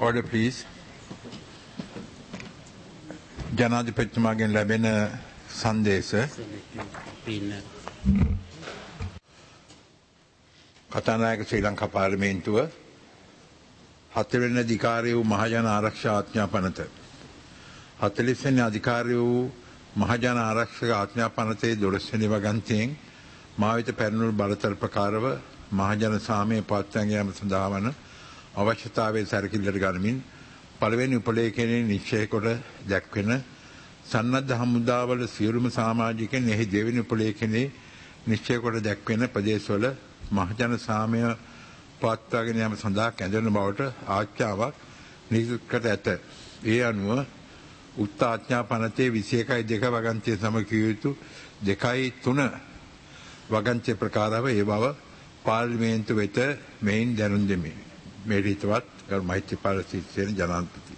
Order please. ජනාධිපතිතුමාගෙන් ලැබෙන සංදේශ කතානායක ශ්‍රී ලංකා පාර්ලිමේන්තුව 7 වෙනි අධිකාරිය වූ මහජන ආරක්ෂා ආඥා පනත 40 වෙනි අධිකාරිය වූ මහජන ආරක්ෂක ආඥා පනතේ 12 වෙනි වගන්තියෙන් මා වෙත පැමිණුණු බලතල ප්‍රකාරව මහජන සාමය පවත්වාගෙන යාම සඳහා වන අවශ්‍යතාවයේ සැලකිල්ලට ගනිමින් පළවෙනි උපලේඛනයේ නිශ්චය කොට දැක්වෙන සන්නද්ධ හමුදාවල සියලුම සමාජිකයන් එහි දෙවෙනි උපලේඛනයේ නිශ්චය කොට දැක්වෙන ප්‍රදේශවල මහජන සාමය පවත්වාගෙන යාම සඳහා කැඳවන බවට ආඥාවක් නිකුත් කර ඇත. ඒ අනුව උක්ත ආඥා පනතේ 21.2 වගන්තිය සමග කිය යුතු 2.3 වගන්තිය ප්‍රකාරව ඒ බව පාර්ලිමේන්තු වෙත මෙයින් දැනුම් දෙමි. මේ රීතවත් ගරු මෛත්‍රීපාල සිරිසේන ජනාධිපති.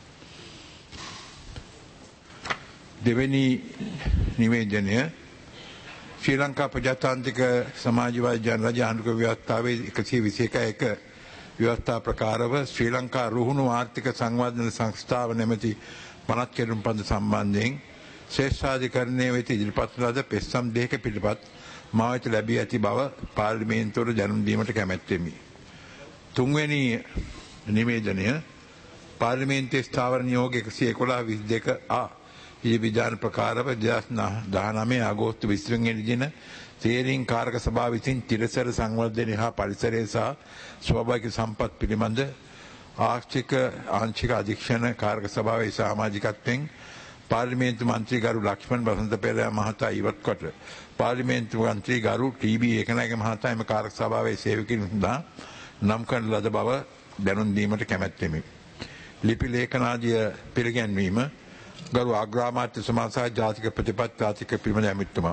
දෙවෙනි නිවේදනය ශ්‍රී ලංකා ප්‍රජාතාන්ත්‍රික සමාජවාදී ජනරාජ්‍ය ආණ්ඩුක්‍රම ව්‍යවස්ථාවේ 121 ව්‍යවස්ථා ප්‍රකාරව ශ්‍රී ලංකා රුහුණු ආර්ථික සංවර්ධන සංස්ථාව නැමැති පනත් කෙරුම් පන්දු සම්බන්ධයෙන් ශ්‍රේෂ්ඨාධිකරණයේ වෙත ඉදිරිපත් ලද පෙත්සම් දෙක පිළිපත් මා වෙත ලැබී ඇති බව පාර්ලිමේන්තුවට දැනුම් දීමට කැමැත්තෙමි. තුන්වෙනි නිවේදනය පාර්ලිමේන්තුවේ ස්ථාවර නියෝග 111/22 ඉහි විධාන ප්‍රකාරව 2019 අගෝස්තු 20 වෙනි දින තේරීම් කාරක සභාව විසින් තිරසර සංවර්ධනය හා පරිසරය සහ ස්වාභාවික සම්පත් පිළිබඳ ආංශික අධීක්ෂණ කාරක සභාවේ සමාජිකත්වයෙන් පාර්ලිමේන්තු මන්ත්‍රී ගරු ලක්ෂ්මන් බසන්ත පෙරේරා මහතා ඉවත් කොට පාර්ලිමේන්තු මන්ත්‍රී ගරු ටී.බී. ඒකනායක මහතා එම කාරක සභාවේ සේවකයන් සඳහා නම් කරන ලද බව දැනුම් දීමට කැමැත්තෙමි. ලිපි ලේඛනාදිය පිළිගැන්වීම ගරු අග්‍රාමාත්‍ය සමාජ ජාතික ප්‍රතිපත්ති ජාතික පිළිබඳ ඇමතුමා.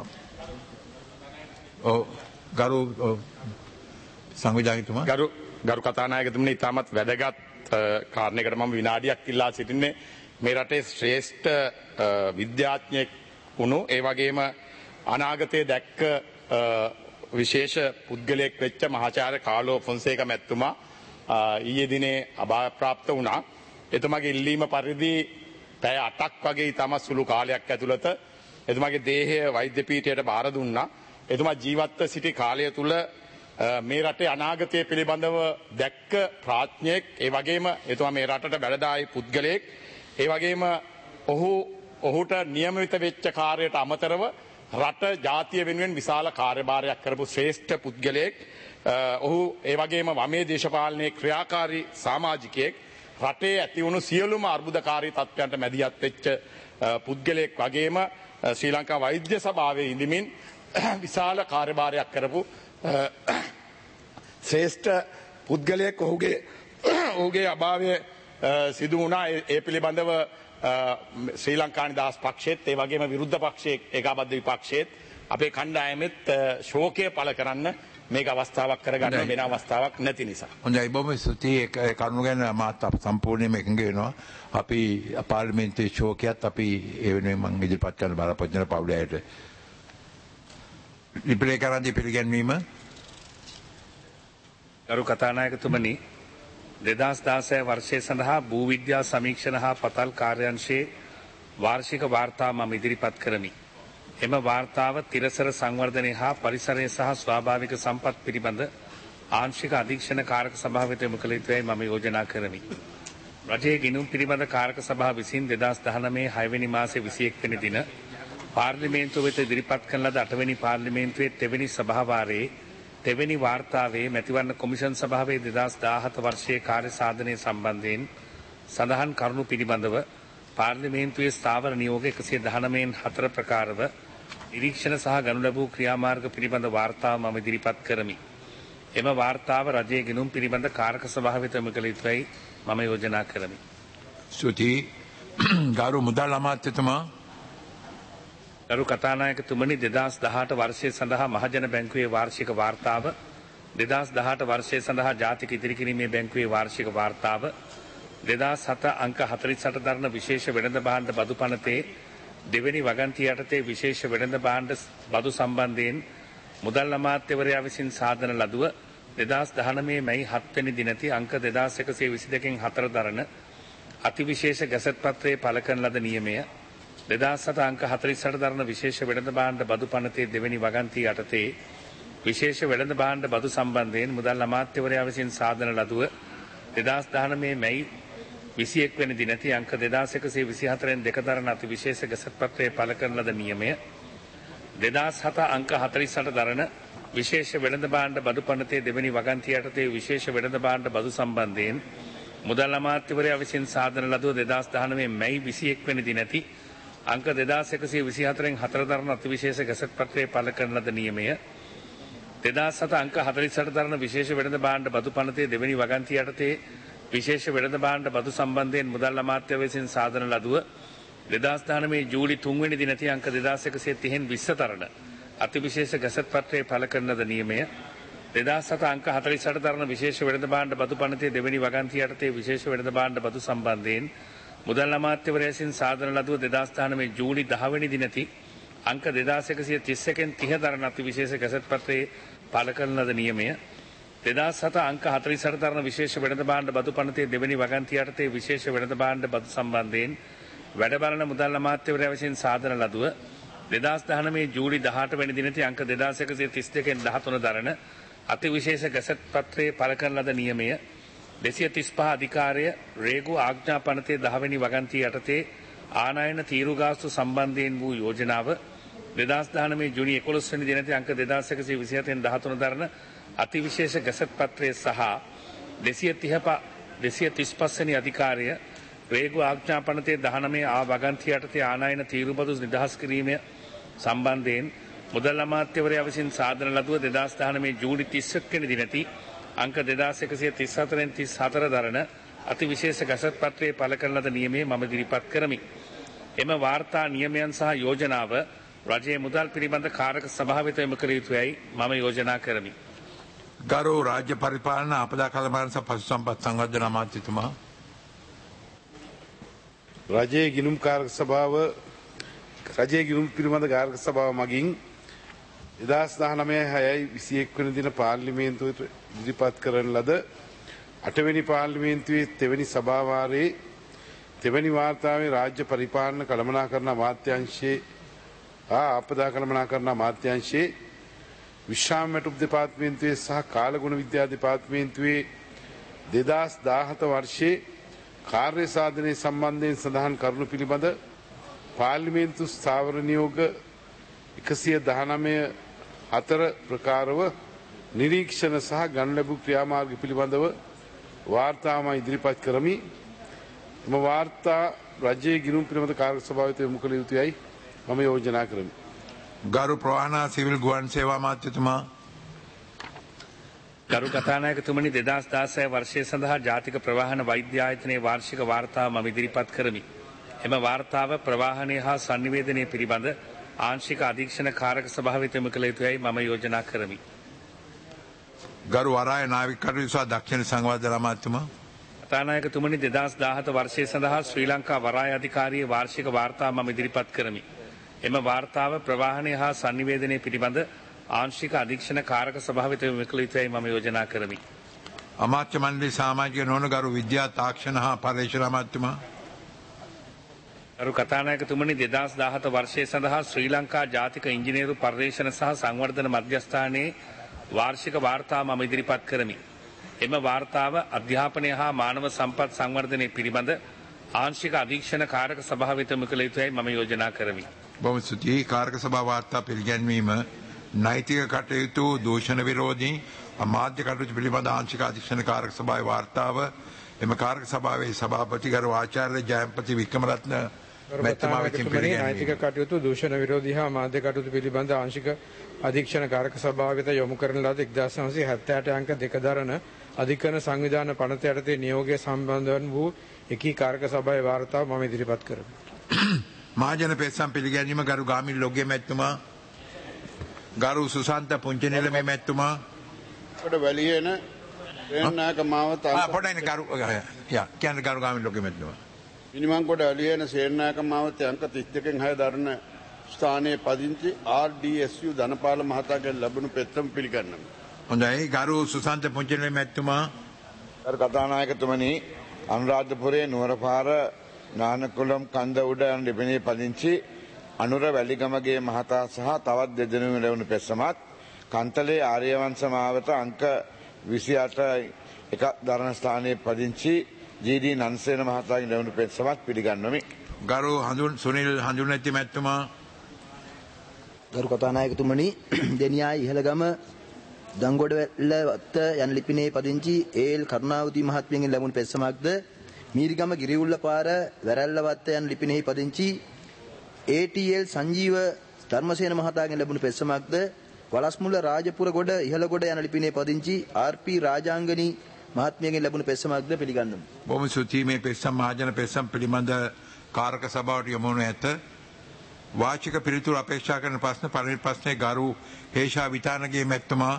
ගරු සංවිධායකතුමා ගරු කතානායකතුමනි ඉතාමත් වැදගත් කාරණයකට මම විනාඩියක් ඉල්ලා සිටින්නේ මේ රටේ ශ්‍රේෂ්ඨ විද්‍යාඥයෙක් වුණු ඒ වගේම අනාගතයේ දැක්ක විශේෂ පුද්ගලයෙක් වෙච්ච මහාචාර්ය කාලෝ ෆොන්සේක මැතිතුමා ඊයේ දිනේ අභාවප්‍රාප්ත වුණා. එතුමාගේ ඉල්ලීම පරිදි පැය 8ක් වගේ ඉතාමත් සුළු කාලයක් ඇතුළත එතුමාගේ දේහය වෛද්‍ය පීඨයට බාර දුන්නා. එතුමා ජීවත්ව සිටි කාලය තුල මේ රටේ අනාගතය පිළිබඳව දැක්ක ප්‍රඥෙක්, ඒ වගේම එතුමා මේ රටට බැලදායි පුද්ගලයෙක්, ඒ වගේම ඔහුට නියමිත වෙච්ච කාර්යයට අමතරව රට ජාතිය වෙනුවෙන් විශාල කාර්යභාරයක් කරපු ශ්‍රේෂ්ඨ පුද්ගලයෙක්. ඔහු ඒ වගේම වමේ දේශපාලනයේ ක්‍රියාකාරී සමාජිකයෙක්, රටේ ඇති වුණු සියලුම අර්බුදකාරී තත්ත්වයන්ට මැදිහත් වෙච්ච පුද්ගලයෙක් වගේම ශ්‍රී ලංකා වෛද්‍ය සභාවේ ඉඳමින් විශාල කාර්යභාරයක් කරපු ශ්‍රේෂ්ඨ පුද්ගලයෙක්. ඔහුගේ අභාවය සිදු වුණා. ඒ පිළිබඳව ශ්‍රී ලංකා නිදහස් පක්ෂයේත් ඒ වගේම විරුද්ධ පක්ෂයේ ඒකාබද්ධ විපක්ෂයේත් අපේ කණ්ඩායමෙත් ශෝකය පළ කරන්න මේක අවස්ථාවක් කරගන්න වෙන අවස්ථාවක් නැති නිසා. හොඳයි බොහොම ස්තුතියි. කරුණු ගැන මාත් සම්පූර්ණයෙන්ම එකඟ වෙනවා. අපි පාර්ලිමේන්තුවේ ශෝකයත් අපි ඒ වෙනුවෙන් මම ඉදිරිපත් කරන බලාපොරොත්තු වෙන පවුලයට ලිපිලේ කරන්දී පිළිගැන්වීම. ගරු කතානායකතුමනි, 2016 වර්ෂය සඳහා භූවිද්‍යා සමීක්ෂණ හා පතල් කාර්යාංශයේ වාර්ෂික වාර්තා මම ඉදිරිපත් කරමි. එම වාර්තාව තිරසර සංවර්ධනය හා පරිසරය සහ ස්වාභාවික සම්පත් පිළිබඳ ආංශික අධීක්ෂණ කාරක සභාව වෙත යොමු කළ යුතුයි මම යෝජනා කරමි. රජයේ ගිණුම් පිළිබඳ කාරක සභාව විසින් 2019 6 වෙනි මාසයේ 21 වෙනි දින පාර්ලිමේන්තුව වෙත ඉදිරිපත් කරන ලද 8 වෙනි පාර්ලිමේන්තුවේ තෙවැනි සභාවාරයේ තෙවැනි වාර්තාවේ මැතිවරණ කොමිෂන් සභාවේ 2017 වර්ෂයේ කාර්ය සාධනය සම්බන්ධයෙන් සඳහන් කරුණු පිළිබඳව පාර්ලිමේන්තුවේ ස්ථාවර නියෝග 119න් 4 ප්‍රකාරව නිරීක්ෂණ සහ ගනු ලැබූ ක්‍රියාමාර්ග පිළිබඳ වාර්තාව මම ඉදිරිපත් කරමි. එම වාර්තාව රජයේ ගිණුම් පිළිබඳ කාරක සභාව වෙත යොමු කළ යුතුයි මම යෝජනා කරමි. ස්තුතියි. ගරු මුදල් අමාත්‍යතුමා. ගරු කතානායකතුමනි, 2018 වර්ෂය සඳහා මහජන බැංකුවේ වාර්ෂික වාර්තාව, 2018 වර්ෂය සඳහා ජාතික ඉදිරි කිරීමේ බැංකුවේ වාර්ෂික වාර්තාව, 2007 අංක 48 දරන විශේෂ වෙළඳ භාණ්ඩ බදු පනතේ දෙවැනි වගන්තිය යටතේ විශේෂ වෙළඳ භාණ්ඩ බදු සම්බන්ධයෙන් මුදල් අමාත්‍යවරයා විසින් සාදන ලදුව 2019 මැයි 7 වෙනි දිනති අංක 2122න් 4 දරන අතිවිශේෂ ගැසට් පත්‍රයේ පළ කරන ලද නියමය 2007 අංක 48 දරන විශේෂ වෙළඳ භාණ්ඩ බදු පනතේ දෙවැනි වගන්තිය යටතේ විශේෂ වෙළඳ භාණ්ඩ බදු සම්බන්ධයෙන් මුදල් අමාත්‍යවරයා විසින් සාදන ලදුව 2019 මැයි 21 වෙනි දිනදී අංක 2124 න් 2 දරන අතිවිශේෂ ගැසට් පත්‍රයේ පළ කරන ලද නියමය 2007 අංක 48 දරන විශේෂ වෙළඳ භාණ්ඩ බදු පනතේ දෙවැනි වගන්තිය යටතේ විශේෂ වෙළඳ භාණ්ඩ බදු සම්බන්ධයෙන් මුදල් අමාත්‍යවරයා විසින් සාදන ලදුව 2019 මැයි 21 වෙනි දිනදී අංක 2124 න් 4 දරන අතිවිශේෂ ගැසට් පත්‍රයේ පළ කරන ලද නියමය 2007 අංක 48 දරන විශේෂ වෙළඳ භාණ්ඩ බදු පනතේ දෙවැනි වගන්තිය යටතේ විශේෂ වෙළඳ භාණ්ඩ බදු සම්බන්ධයෙන් මුදල් අමාත්‍ය විසින් සාදන ලදුව 2019 ජූලි 3 වෙනි දිනදී අංක 2130 න් 20 තරණ අතිවිශේෂ ගැසට් පත්‍රයේ පළ කරන ලද නියමය 2007 අංක 48 දරන විශේෂ වෙළඳ භාණ්ඩ බදු පනතේ දෙවැනි වගන්තිය යටතේ විශේෂ වෙළඳ භාණ්ඩ බදු සම්බන්ධයෙන් මුදල් අමාත්‍යවරයා විසින් සාදන ලදුව 2019 ජූලි 10 වෙනි දිනදී අංක 2131 න් 30 දරන අතිවිශේෂ ගැසට් පත්‍රයේ පළ කරන ලද නියමය 2007 අංක 48 දරන විශේෂ වෙළඳ භාණ්ඩ බදු පනතේ දෙවැනි වගන්තිය යටතේ විශේෂ වෙළඳ භාණ්ඩ බදු සම්බන්ධයෙන් වැඩ බලන මුදල් අමාත්‍යවරයා විසින් සාදන ලදුව 2019 ජූලි 18 වෙනි දිනදී අංක 2132 න් 13 දරන අතිවිශේෂ ගැසට් පත්‍රයේ පළ කරන ලද නියමය 235 අධිකාරය රේගු ආඥා පනතේ 10 වෙනි වගන්තිය යටතේ ආනයන තීරු ගාස්තු සම්බන්ධයෙන් වූ යෝජනාව 2019 ජුනි 11 වෙනි දිනදී අංක 2127 න් 13 දරන අතිවිශේෂ ගැසට් පත්‍රයේ සහ 235 වෙනි අධිකාරය රේගු ආඥා පනතේ 19 ආ වගන්තිය යටතේ ආනයන තීරු බදු නිදහස් කිරීම සම්බන්ධයෙන් මුදල් අමාත්‍යවරයා විසින් සාදන ලදුව 2019 ජූලි 31 වෙනි දිනදී අංක 2134 න් 34 දරන අතිවිශේෂ ගැසට් පත්‍රයේ පළ කරන ලද නියමයේ මම ඉදිරිපත් කරමි. එම වාර්තා නියමයන් සහ යෝජනාව රජයේ මුදල් පිළිබඳ කාරක සභාව වෙත යොමු කළ යුතුයයි මම යෝජනා කරමි. ගරු රාජ්‍ය පරිපාලන අපදා කළමනාකරණ සහ පශු සම්පත් සංවර්ධන අමාත්‍යතුමා. රජයේ ගිණුම් කාරක සභාව රජයේ ගිණුම් පිළිබඳ කාරක සභාව මගින් 2019/6/21 වෙනි දින පාර්ලිමේන්තුවට ඉදිරිපත් කරන ලද 8 වෙනි පාර්ලිමේන්තුවේ තෙවැනි සභාවාරයේ තෙවැනි වාර්තාවේ රාජ්‍ය පරිපාලන කළමනාකරණ අමාත්‍යාංශයේ ආපදා කළමනාකරණ අමාත්‍යාංශයේ විශ්‍රාම වැටුප් දෙපාර්තමේන්තුවේ සහ කාලගුණ විද්‍යා දෙපාර්තමේන්තුවේ 2017 වර්ෂයේ කාර්ය සාධනයේ සම්බන්ධයෙන් සඳහන් කරුණු පිළිබඳ පාර්ලිමේන්තු ස්ථාවර නියෝග 119 4 ප්‍රකාරව නිරීක්ෂණ සහ ගන්න ලැබූ ක්‍රියාමාර්ග පිළිබඳව වාර්තාම ඉදිරිපත් කරමි. එම වාර්තා රජයේ ගිණුම් පිළිබඳ කාර්ය සභාවට යොමු කළ යුතුයයි මම යෝජනා කරමි. ගරු ප්‍රවාහන සිවිල් ගුවන් සේවා අමාත්‍යතුමා. ගරු කතානායකතුමනි 2016 වර්ෂය සඳහා ජාතික ප්‍රවාහන වෛද්‍ය ආයතනයේ වාර්ෂික වාර්තාව මම ඉදිරිපත් කරමි. එම වාර්තාව ප්‍රවාහනය හා sannivedanaya පිළිබඳ ආංශික අධීක්ෂණ කාරක සභාව වෙත යොමු කළ යුතුයයි මම යෝජනා කරමි. ගරු වරාය නාවික කටයුතු සහ දක්ෂිණ සංවර්ධන අමාත්‍යතුමා. කතානායකතුමනි 2017 වර්ෂය සඳහා ශ්‍රී ලංකා වරාය අධිකාරියේ වාර්ෂික වාර්තාව මම ඉදිරිපත් කරමි. එම වාර්තාව ප්‍රවාහනය හා sannivedanaya පිළිබඳ ආංශික අධීක්ෂණ කාරක සභාව වෙත යොමු කළ යුතුයයි මම යෝජනා කරමි. අමාත්‍ය මණ්ඩලයේ සමාජික නොවන ගරු විද්‍යා තාක්ෂණ හා පර්යේෂණ අමාත්‍යතුමා. ගරු කතානායකතුමනි 2017 වර්ෂය සඳහා ශ්‍රී ලංකා ජාතික ඉංජිනේරු පර්යේෂණ සහ සංවර්ධන මධ්‍යස්ථානයේ වාර්ෂික වාර්තාව මම ඉදිරිපත් කරමි. එම වාර්තාව අධ්‍යාපනය හා මානව සම්පත් සංවර්ධනය පිළිබඳ ආංශික අධීක්ෂණ කාරක සභාව වෙත යොමු කළ යුතුයයි මම යෝජනා කරමි. බොහොම ස්තුතියි. කාරක සභාව වාර්තා පිළිගැන්වීම නෛතික කටයුතු දූෂණ විරෝධී අමාත්‍ය කටයුතු පිළිබඳ ආංශික අධීක්ෂණ කාරක සභාවේ වාර්තාව එම කාරක සභාවේ සභාපති ගරු ආචාර්ය ජයන්පති වික්‍රමරත්න මැතිතුමා විසින් පිළිගැන්වීම. නෛතික කටයුතු දූෂණ විරෝධී හා අමාත්‍ය කටයුතු පිළිබඳ ආංශික අධීක්ෂණ කාරක සභාව වෙත යොමු කරන ලද 1978 අංක 2 දරන අධිකරණ සංවිධාන පනත යටතේ නියෝගය සම්බන්ධ වූ එකී කාරක සභාවේ වාර්තාව මම ඉදිරිපත් කරමි. මහජන පෙත්සම් පිළිගැනීම ගරු ගාමිණී ලොග්ගේ මැතිතුමා. ගරු සුසන්ත පුංචිනිල මේ මැතිතුමා. කොට වැලියන සේනායක මාවත පොඩ්ඩක් ගරු කියන්නේ ගරු ගාමිණී ලොග්ගේ මැතිතුමා. මිනිමංකොඩ වැලියන සේනායක මාවත අංක 32න් 6 දරන ස්ථානයේ පදිංචි RDSU ධනපාල මහතාගෙන් ලැබුණු පෙත්සම පිළිගන්නවා. හොඳයි. ගරු සුසන්ත පුංචිනිල මැතිතුමා. ගරු කතානායකතුමනි අනුරාධපුරයේ නුවරපාර නානකුලම් කන්ද උඩ යන ලිපිණේ පදිංචි අනුර වැලිගමගේ මහතා සහ තවත් දෙදෙනෙකු ලැබුණු පෙස්සමත් කන්තලේ ආර්යවංශ මාවත අංක 28 එක දරණ ස්ථානයේ පදිංචි ජී.ඩී. නන්සේන මහතාගේ ලැබුණු පෙස්සමත් පිළිගන්වමි. ගරු සුනිල් හඳුනැති මැතිතුමා. ගරු කතානායකතුමනි, දෙනියායි ඉහළගම දංගොඩවැල්ල යන ලිපිනේ පදිංචි ඒ.එල්. කරුණාවති මහත්මියගෙන් ලැබුණු පෙස්සමක්ද මීරිගම ගිරිඋල්ල පාර වැරැල්ලවත්ත යන ලිපිනේ පදිංචි ඒ.ටී.එල්. සංජීව ධර්මසේන මහතාගෙන් ලැබුණු පෙස්සමක්ද වලස්මුල රාජපුර ගොඩ ඉහළගොඩ යන ලිපිනේ පදිංචි ආර්.පී. රාජාංගනී මහත්මියගෙන් ලැබුණු පෙස්සමක්ද පිළිගන්නවා. බොහොම ස්තුතියි. මේ පෙස්සම් මහජන පෙස්සම් පිළිබඳ කාරක සභාවට යොමු වනු ඇත. වාචික පිළිතුරු අපේක්ෂා කරන ප්‍රශ්න පළවෙනි ප්‍රශ්නේ ගරු හේෂා විතානගේ මැතිතුමා.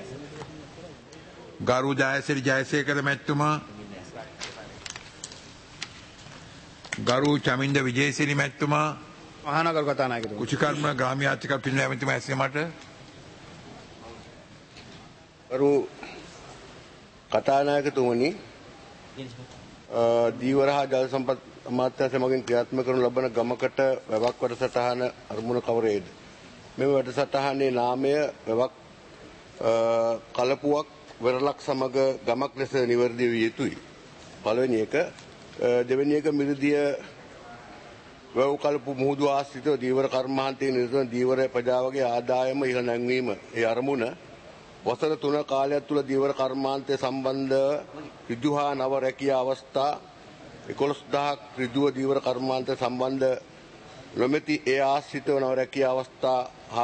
ගරු ජයසිරි ජයසේකර මැතිතුමා. ගරු චමින්ද විජේසිරි මැතිතුමා. මහානගර කතානායකතුමා. කුචිකර්ම ග්‍රාම්‍ය ආර්ථික පිළිබඳ මැතිතුමා ඇසීමට. ගරු කතානායකතුමනි, දීවර හා ජල සම්පත් අමාත්‍යාංශය මගින් ක්‍රියාත්මක කරනු ලබන ගමකට වැවක් වැඩසටහන අරමුණ කවරේද? මෙම වැඩසටහනේ නාමය වැවක් කලපුවක් වෙරළක් සමග ගමක් ලෙස නිවැරදි විය යුතුයි. පළවෙනි එක. දෙවෙනි එක, මිරිදිය වැව් කලපු මුහුදු ආශ්‍රිතව දීවර කර්මාන්තයේ නිරතවන දීවර ප්‍රජාවගේ ආදායම ඉහළ නැංවීම. ඒ අරමුණ වසර 3 කාලයක් තුළ දීවර කර්මාන්තය සම්බන්ධ ඍජු හා නව රැකියා අවස්ථා 11000ක් ඍජුව දීවර කර්මාන්තය සම්බන්ධ නොමැති ඒ ආශ්‍රිතව නව රැකියා අවස්ථා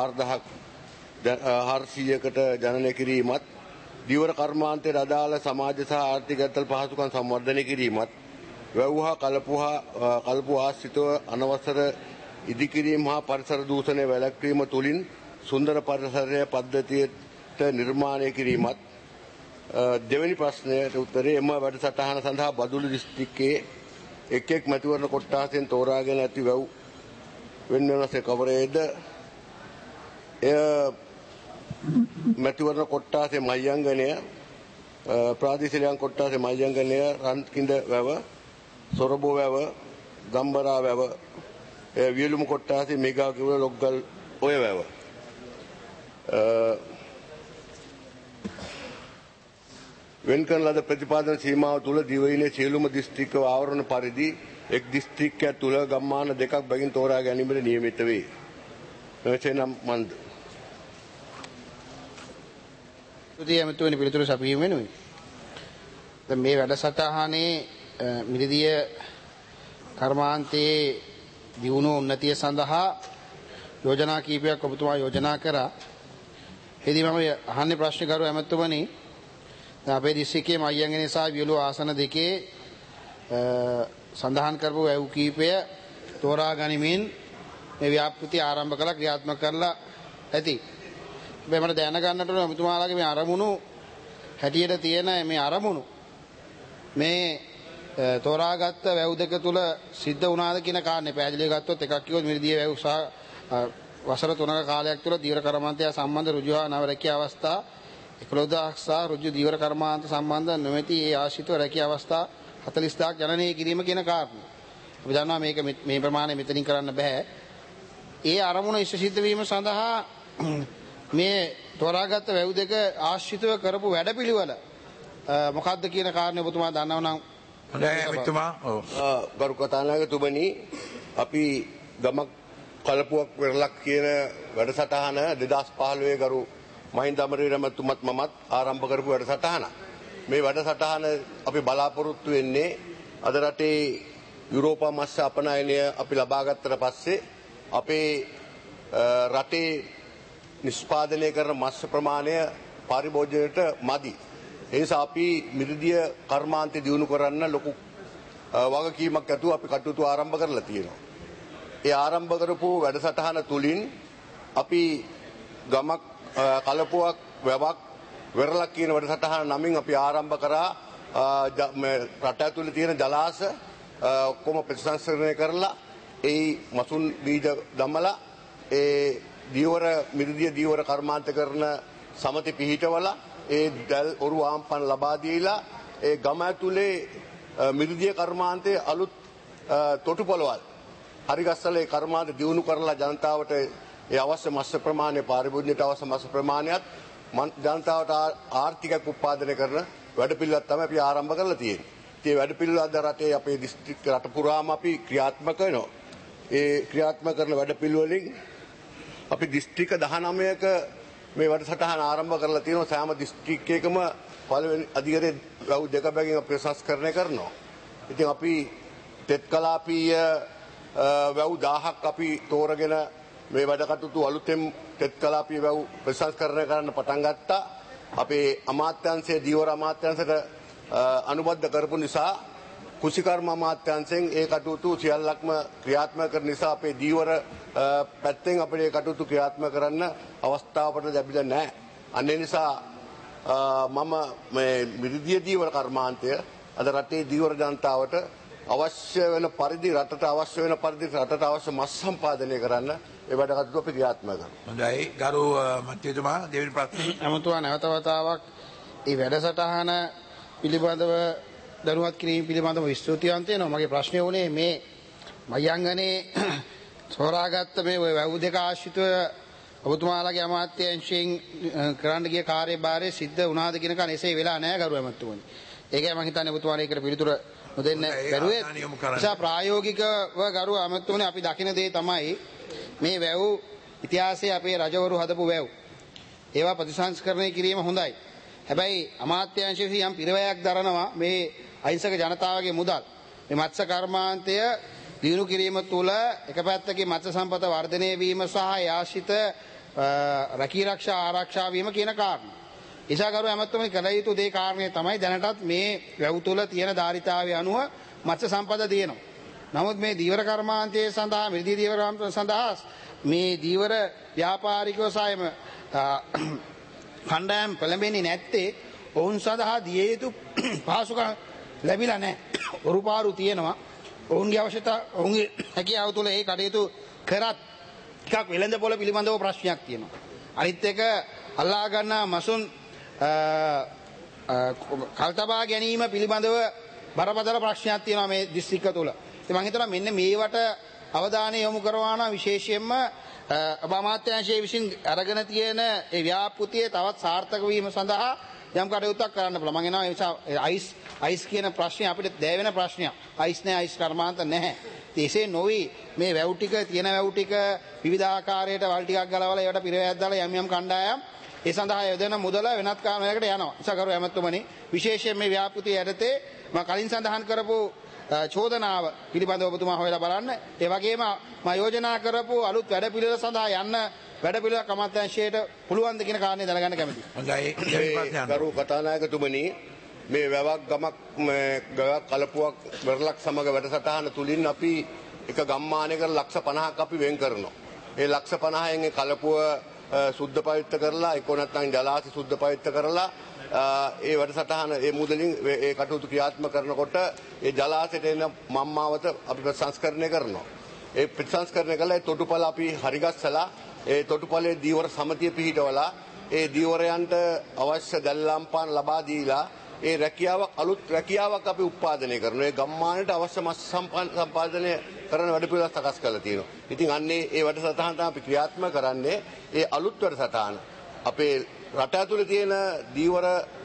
400කට ජනනය කිරීමත්, දීවර කර්මාන්තයට අදාළ සමාජ සහ ආර්ථික ගැටල් පහසුකම් සංවර්ධනය කිරීමත්, වැව් හා කලපු ආශ්‍රිතව අනවසර ඉදිකිරීම හා පරිසර දූෂණය වැළැක්වීම තුළින් සුන්දර පරිසරය පද්ධතියට නිර්මාණය කිරීමත්. දෙවැනි ප්‍රශ්නයට උත්තරේ, එම වැඩසටහන සඳහා බදුල්ල දිස්ත්‍රික්කයේ එක් එක් මැතිවරණ කොට්ටාසෙන් තෝරාගෙන ඇති වැව් වෙනවසේ කවරේද? එය මැතිවරණ කොට්ටාසේ මහියංගනය, ප්‍රාදේශීය කොට්ටාසේ මහියංගනය, රන්කින්ද වැව, සොරබෝ වැව, ගම්බරා වැව, වියලුම කොට්ටාසේ මේගා කිව්ව ලොග්ගල් ඔය වැව. වෙන් කරන ලද ප්‍රතිපාදන සීමාව තුළ දිවයිනේ සියලුම දිස්ත්‍රික්ක ආවරණ පරිදි එක් දිස්ත්‍රික්කයක් තුළ ගම්මාන දෙකක් බැගින් තෝරා ගැනීමට නියමිත වේ. එසේනම් මන්ද. තුතිය මෙතුණි පිළිතුරු සපයීම වෙනුයි. දැන් මේ වැඩසටහනේ මිරිදිය කර්මාන්තයේ දියුණුව උන්නතිය සඳහා යෝජනා කීපයක් ඔබතුමා යෝජනා කරා. එදී මම අහන්නේ ප්‍රශ්න කරු ඇමතුමනි, අපේ දිස්ත්‍රික්කයේ මහියංගනේ සහ වියලුව ආසන දෙකේ සඳහන් කරපු වැව් කීපය තෝරා ගනිමින් මේ ව්‍යාපෘති ආරම්භ කළා, ක්‍රියාත්මක කරලා ඇති. හැබැයි මට දැනගන්නට ඕන ඔබතුමාලාගේ මේ අරමුණු හැටියට තියෙන මේ අරමුණු මේ තෝරාගත්ත වැව් දෙක තුල සිද්ධ වුණාද කියන කාරණේ පැහැදිලිව ගත්තොත්, එකක් කිව්වොත් මිරිදිය වැව් සහ වසර 3ක කාලයක් තුළ දීවර කර්මාන්තය සම්බන්ධ ඍජු හා නව රැකියා අවස්ථා 11000ක් සහ ඍජු දීවර කර්මාන්ත සම්බන්ධ නොමැති ඒ ආශ්‍රිතව රැකියා අවස්ථා 40000ක් ජනනය කිරීම කියන කාරණය. අපි දන්නවා මේක මේ ප්‍රමාණය මෙතනින් කරන්න බෑ. ඒ අරමුණ ඉෂ්ට සිද්ධ වීම සඳහා මේ තෝරාගත්ත වැව් දෙක ආශ්‍රිතව කරපු වැඩපිළිවෙල මොකක්ද කියන කාරණේ ඔබතුමා දන්නව නම් හොඳයි එතුමා. ඔව්. ගරු කතානායකතුමනි, අපි ගමක් කලපුවක් වෙරළක් කියන වැඩසටහන 2015 ගරු මහින්ද අමරවීරමතුමත් මමත් ආරම්භ කරපු වැඩසටහන. මේ වැඩසටහන අපි බලාපොරොත්තු වෙන්නේ අද රටේ යුරෝපා මත්ස්‍ය අපනයනය අපි ලබා ගත්තට පස්සේ අපේ රටේ නිෂ්පාදනය කරන මත්ස්‍ය ප්‍රමාණය පරිභෝජනයට මදි. ඒ නිසා අපි මිරිදිය කර්මාන්තය දියුණු කරන්න ලොකු වගකීමක් ඇතුව අපි කටයුතු ආරම්භ කරලා තියෙනවා. ඒ ආරම්භ කරපු වැඩසටහන තුලින් අපි ගමක් කලපුවක් වැවක් වෙරළක් කියන වැඩසටහන නමින් අපි ආරම්භ කරා. රට ඇතුලේ තියෙන ජලාශ ඔක්කොම ප්‍රතිසංස්කරණය කරලා ඒ මසුන් බීජ දමලා ඒ දීවර මිරිදිය දීවර කර්මාන්ත කරන සමති පිහිටවලා ඒ දැල් ඔරු ආම්පන් ලබා දීලා ඒ ගම ඇතුලේ මිරිදිය කර්මාන්තයේ අලුත් තොටුපළවල් හරිගස්සල ඒ කර්මාන්ත දියුණු කරලා ජනතාවට ඒ අවශ්‍ය මත්ස්‍ය ප්‍රමාණය පාරිභෝජනයට අවශ්‍ය මත්ස්‍ය ප්‍රමාණයත් ජනතාවට ආර්ථිකයක් උත්පාදනය කරන වැඩපිළිවෙලක් තමයි අපි ආරම්භ කරලා තියෙන්නේ. ඒ වැඩපිළිවෙල අද රටේ අපේ දිස්ත්‍රික්ක රට පුරාම අපි ක්‍රියාත්මක වෙනවා. ඒ ක්‍රියාත්මක කරන වැඩපිළිවෙලින් අපි දිස්ත්‍රික්ක 19ක මේ වැඩසටහන ආරම්භ කරලා තියෙනවා. සෑම දිස්ත්‍රික්කයකම පළවෙනි අධිකරේ වැව් දෙක බැගින් ප්‍රසංස්කරණය කරනවා. ඉතින් අපි තෙත් කලාපීය වැව් 1000ක් අපි තෝරගෙන මේ වැඩ කටයුතු අලුතෙන් තෙත් කලාපීය වැව් ප්‍රසංස්කරණය කරන්න පටන් ගත්තා. අපේ අමාත්‍යාංශයේ දීවර අමාත්‍යාංශයට අනුබද්ධ කරපු නිසා කුසිකර්ම අමාත්‍යාංශයෙන් ඒ කටයුතු සියල්ලක්ම ක්‍රියාත්මක කරන නිසා අපේ දීවර පැත්තෙන් අපිට ඒ කටයුතු ක්‍රියාත්මක කරන්න අවස්ථාවකට ලැබිලා නැහැ. අන්න ඒ නිසා මම මේ මිරිදිය දීවර කර්මාන්තය අද රටේ දීවර ජනතාවට අවශ්‍ය වෙන පරිදි රටට අවශ්‍ය වෙන පරිදි රටට අවශ්‍ය මස් සම්පාදනය කරන්න ඒ වැඩ කටයුතු අපි ක්‍රියාත්මක කරනවා. හොඳයි ගරු මන්ත්‍රීතුමා දෙවෙනි ප්‍රශ්නේ. අමතුවා නැවත වතාවක් මේ වැඩසටහන පිළිබඳව දැනුවත් කිරීම පිළිබඳව විස්තෘතියන්ත වෙනවා. මගේ ප්‍රශ්නය වුණේ මේ මයංගනේ සෝරාගත්ත මේ වැව් දෙක ආශ්‍රිතව ඔබතුමාලාගේ අමාත්‍යාංශයෙන් කරන්න ගිය කාර්යභාරය සිද්ධ වුණාද කියන කන එසේ වෙලා නැහැ ගරු ඇමතුමනි. ඒකයි මම හිතන්නේ ඔබතුමාලා ඒකට පිළිතුර නොදෙන්න බැරුවේ. නිසා ප්‍රායෝගිකව ගරු ඇමතුමනි අපි දකින දේ තමයි මේ වැව් ඉතිහාසයේ අපේ රජවරු හදපු වැව්. ඒවා ප්‍රතිසංස්කරණය කිරීම හොඳයි. හැබැයි අමාත්‍යාංශයේ යම් පිරවැයක් දරනවා මේ අහිංසක ජනතාවගේ මුදල්. මේ මත්ස්‍ය කර්මාන්තය දියුණු කිරීම තුළ එක පැත්තකින් මත්ස්‍ය සම්පත වර්ධනය වීම සහ ආශ්‍රිත රැකී ආරක්ෂා ආරක්ෂා වීම කියන කාරණා. ඉසාගරු ඇමතුමනි කළ යුතු දේ කාරණේ තමයි දැනටත් මේ වැව් තුළ තියෙන ධාරිතාවය අනුව මත්ස්‍ය සම්පත තියෙනවා. නමුත් මේ දීවර කර්මාන්තයේ සඳහා මිරිදී දීවර කර්මාන්තය සඳහා මේ දීවර ව්‍යාපාරිකයෝ සායම කණ්ඩායම් පෙළඹෙන්නේ නැත්තේ ඔවුන් සඳහා දිය යුතු පහසුකම් ලැබිලා නැහැ. ඔරුපාරු තියෙනවා. ඔවුන්ගේ අවශ්‍යතා ඔවුන්ගේ හැකියාව තුළ ඒ කටයුතු කරත් ටිකක් වෙළඳ පොළ පිළිබඳව ප්‍රශ්නයක් තියෙනවා. අනිත් එක අල්ලා ගන්නා මසුන් කල්තබා ගැනීම පිළිබඳව බරපතල ප්‍රශ්නයක් තියෙනවා මේ දිස්ත්‍රික්ක තුළ. ඉතින් මම හිතනවා මෙන්න මේවට අවධානය යොමු කරනවා නම් විශේෂයෙන්ම අමාත්‍යාංශයේ විසින් අරගෙන තියෙන ඒ ව්‍යාපෘතියේ තවත් සාර්ථක වීම සඳහා යම් කටයුත්තක් කරන්න පුළුවන්. මම එනවා අයිස් කියන ප්‍රශ්නේ අපිට දැවෙන ප්‍රශ්නයක්. අයිස් නැහැ, අයිස් කර්මාන්ත නැහැ. ඒසේ නොවි මේ වැව් ටික තියෙන වැව් ටික විවිධාකාරයට වල් ටිකක් ගලවලා ඒවට පිරවැයක් දාලා යම් යම් කණ්ඩායම් ඒ සඳහා යොදන මුදල වෙනත් කාරණයකට යනවා. ඉසකරු ඇමතුමනි විශේෂයෙන් මේ ව්‍යාපෘතිය යටතේ මම කලින් සඳහන් කරපු චෝදනාව පිළිබඳව ඔබතුමා හොයලා බලන්න. ඒ වගේම මම යෝජනා කරපු අලුත් වැඩපිළිවෙල සඳහා යන්න වැඩපිළිවෙලක් අමාත්‍යාංශයට පුළුවන් ද කියන කාරණේ දැනගන්න කැමතියි. හොඳයි. ගරු කතානායකතුමනි මේ වැවක් ගමක් ගවක් කලපුවක් වෙරළක් සමග වැඩසටහන තුලින් අපි එක ගම්මානයකට ලක්ෂ 50ක් අපි වෙන් කරනවා. ඒ ලක්ෂ 50න් ඒ කලපුව සුද්ධ පවිත්‍ර කරලා ඒක නැත්නම් ජලාශය සුද්ධ පවිත්‍ර කරලා ඒ වැඩසටහන ඒ මුදලින් ඒ කටයුතු ක්‍රියාත්මක කරනකොට ඒ ජලාශයට එන මම්මාවත අපි ප්‍රතිසංස්කරණය කරනවා. ඒ ප්‍රතිසංස්කරණය කළා ඒ තොටුපළ අපි හරිගස්සලා ඒ තොටුපළේ දීවර සමතිය පිහිටවලා ඒ දීවරයන්ට අවශ්‍ය දැල්ලාම් පාන ලබා දීලා ඒ රැකියාවක් අලුත් රැකියාවක් අපි උත්පාදනය කරනවා. ඒ ගම්මානට අවශ්‍ය මස් සම්පාදනය කරන වැඩපිළිවෙලක් සකස් කරලා තියෙනවා. ඉතින් අන්නේ ඒ වැඩසටහන තමයි අපි ක්‍රියාත්මක කරන්නේ. ඒ අලුත් වැඩසටහන අපේ රට ඇතුලේ තියෙන දීවර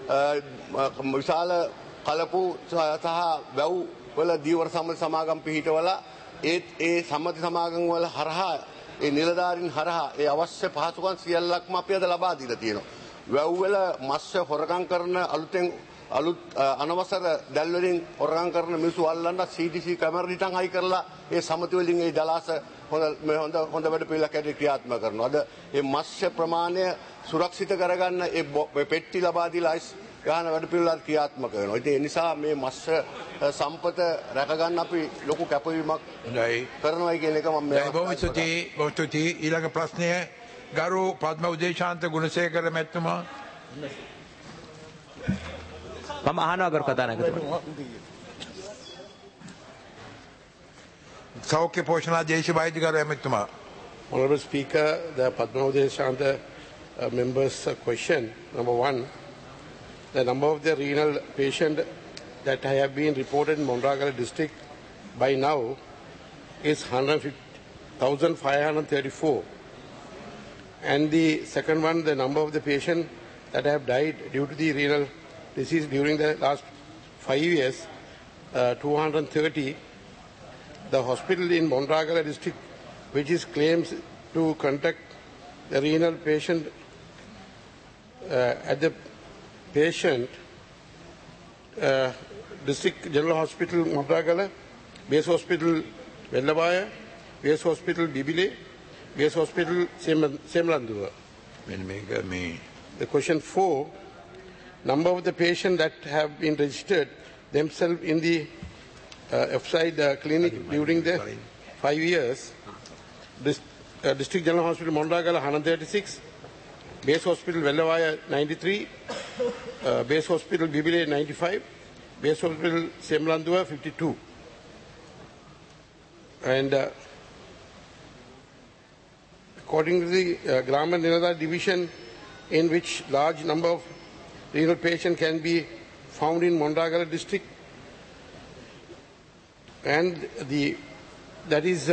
විශාල කලපු සහ වැව් වල දීවර සමාගම් පිහිටවලා ඒ සම්මති සමාගම් වල හරහා ඒ නිලධාරීන් හරහා ඒ අවශ්‍ය පහසුකම් සියල්ලක්ම අපි අද ලබා දීලා තියෙනවා. වැව් වල මත්ස්‍ය හොරකම් කරන අලුත් අනවසර දැල් වලින් හොරකම් කරන මිනිස්සු අල්ලන්න CTC කැමරා රිටන් හයි කරලා ඒ සමති වලින් ඒ ජලාශ හොඳ වැඩ පිළිවෙලක් ඇරෙන්න ක්‍රියාත්මක කරනවා. අද මේ මත්ස්‍ය ප්‍රමාණය සුරක්ෂිත කරගන්න ඒ පෙට්ටි ලබා දීලා අයිස් ගන්න වැඩ පිළිවෙලක් ක්‍රියාත්මක වෙනවා. ඉතින් ඒ නිසා මේ මත්ස්‍ය සම්පත රැක ගන්න අපි ලොකු කැපවීමක් කරනවා කියන එක මම බොහොම ස්තුතියි. ඊළඟ ප්‍රශ්නය ගරු පද්ම උදේශාන්ත ගුණසේකර මැතිතුමා. මම අහනවා ගරු කතානායකතුමා. සෞඛ්‍ය පෝෂණ දේශීය වෛද්‍යකරු ඇමතුමා. Honorable Speaker, the Padma Udeshanta members' question, number one, the number of the renal patient that have been reported in Mondragala district by now is 150,534. And the second one, the number of the patients that have died due to the renal disease during the last 5 years, 230. The hospital in Mondragala district, which is claims to contact the renal patient at the patient District General Hospital Mondragala, Base Hospital Vellavaya, Base Hospital Bibile, Base Hospital Semlanduwa. The question 4, number of the patients that have been registered themselves in the outside clinic during the 5 years. District General Hospital Mondragala 136, Base Hospital Vellavaya 93, Base Hospital Bibile 95, Base Hospital Semlanduwa 52. And according to the Grama Ninada division, in which large number of renal patients can be found in Mondragala district, and that is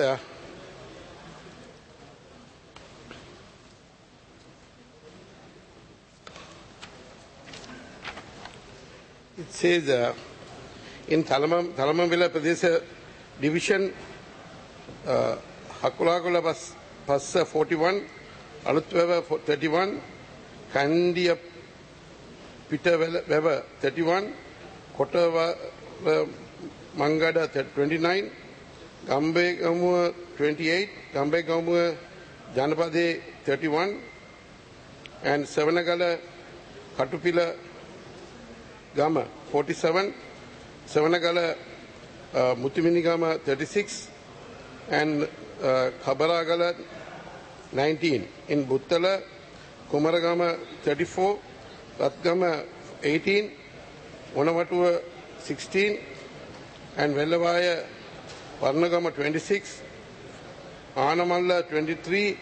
it says in Talamavila Pradesh division, Hakulagula Passa 41, Alutweva 31, Kandia Pitaveva 31, Kotava Mangada 29, Gambe Gamua 28, Gambe Gamua Janapade 31, and Savanagala Katupila Gama 47, Savanagala Mutiminigama 36, and Khabaragala 19. In Buttala, Kumaragama 34, Ratgama 18, Onavatua 16, and Vellavaya Varnagama 26, Anamalla 23,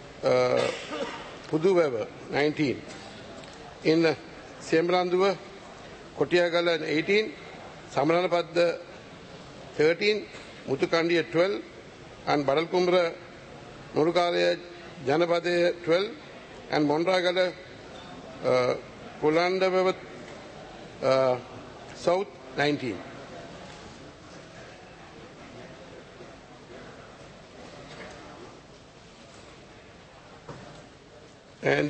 Puduveva 19. In Semranduva, Kotiagala 18, Samaranapadda 13, Mutukandiya 12, and Badalkumbra Murukalaya Janapade 12, and Mondragala Pulandaveva South 19. And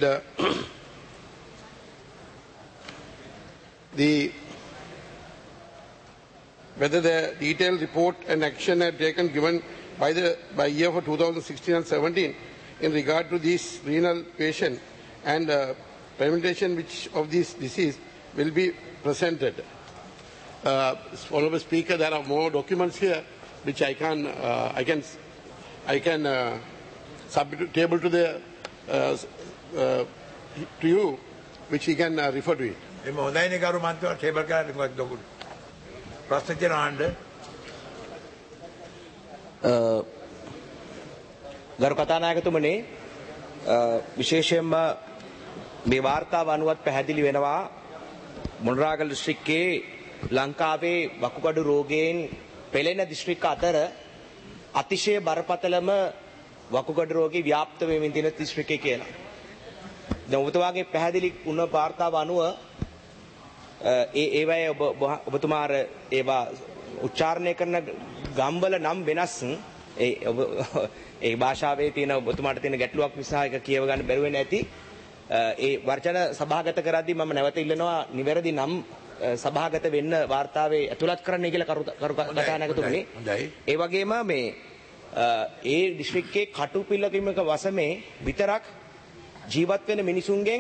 whether the detailed report and action are taken given by year for 2016 and 17 in regard to this renal patient and presentation which of this disease will be presented. Honourable Speaker, there are more documents here which I can table to the to you, which he can refer to it. ගරු කතානායකතුමනි, විශේෂයෙන්ම මේ වාර්තාව අනුවත් පැහැදිලි වෙනවා මොනරාගල දිස්ත්‍රික්කයේ ලංකාවේ වකුගඩු රෝගයෙන් පෙළෙන දිස්ත්‍රික්ක අතර අතිශය බරපතලම වකුගඩු රෝගී ව්‍යාප්ත වෙමින් තියෙන දිස්ත්‍රික්කය කියලා. දැන් ඔබතුමාගේ පැහැදිලි වුණ වාර්තාව අනුව ඒවයේ ඔබතුමාර ඒවා උච්චාරණය කරන ගම්වල නම් වෙනස් ඒ භාෂාවේ තියෙන ඔබතුමාට තියෙන ගැටලුවක් නිසා ඒක කියව ගන්න බැරුව නැති ඒ වර්ජන සභාගත කරද්දී මම නැවත ඉල්ලනවා නිවැරදි නම් සභාගත වෙන්න වාර්තාවේ ඇතුළත් කරන්න කියලා කරු කතානායකතුමනි. ඒ වගේම මේ ඒ දිස්ත්‍රික්කයේ කටුපිල්ලකින්ක වසමේ විතරක් ජීවත් වෙන මිනිසුන්ගෙන්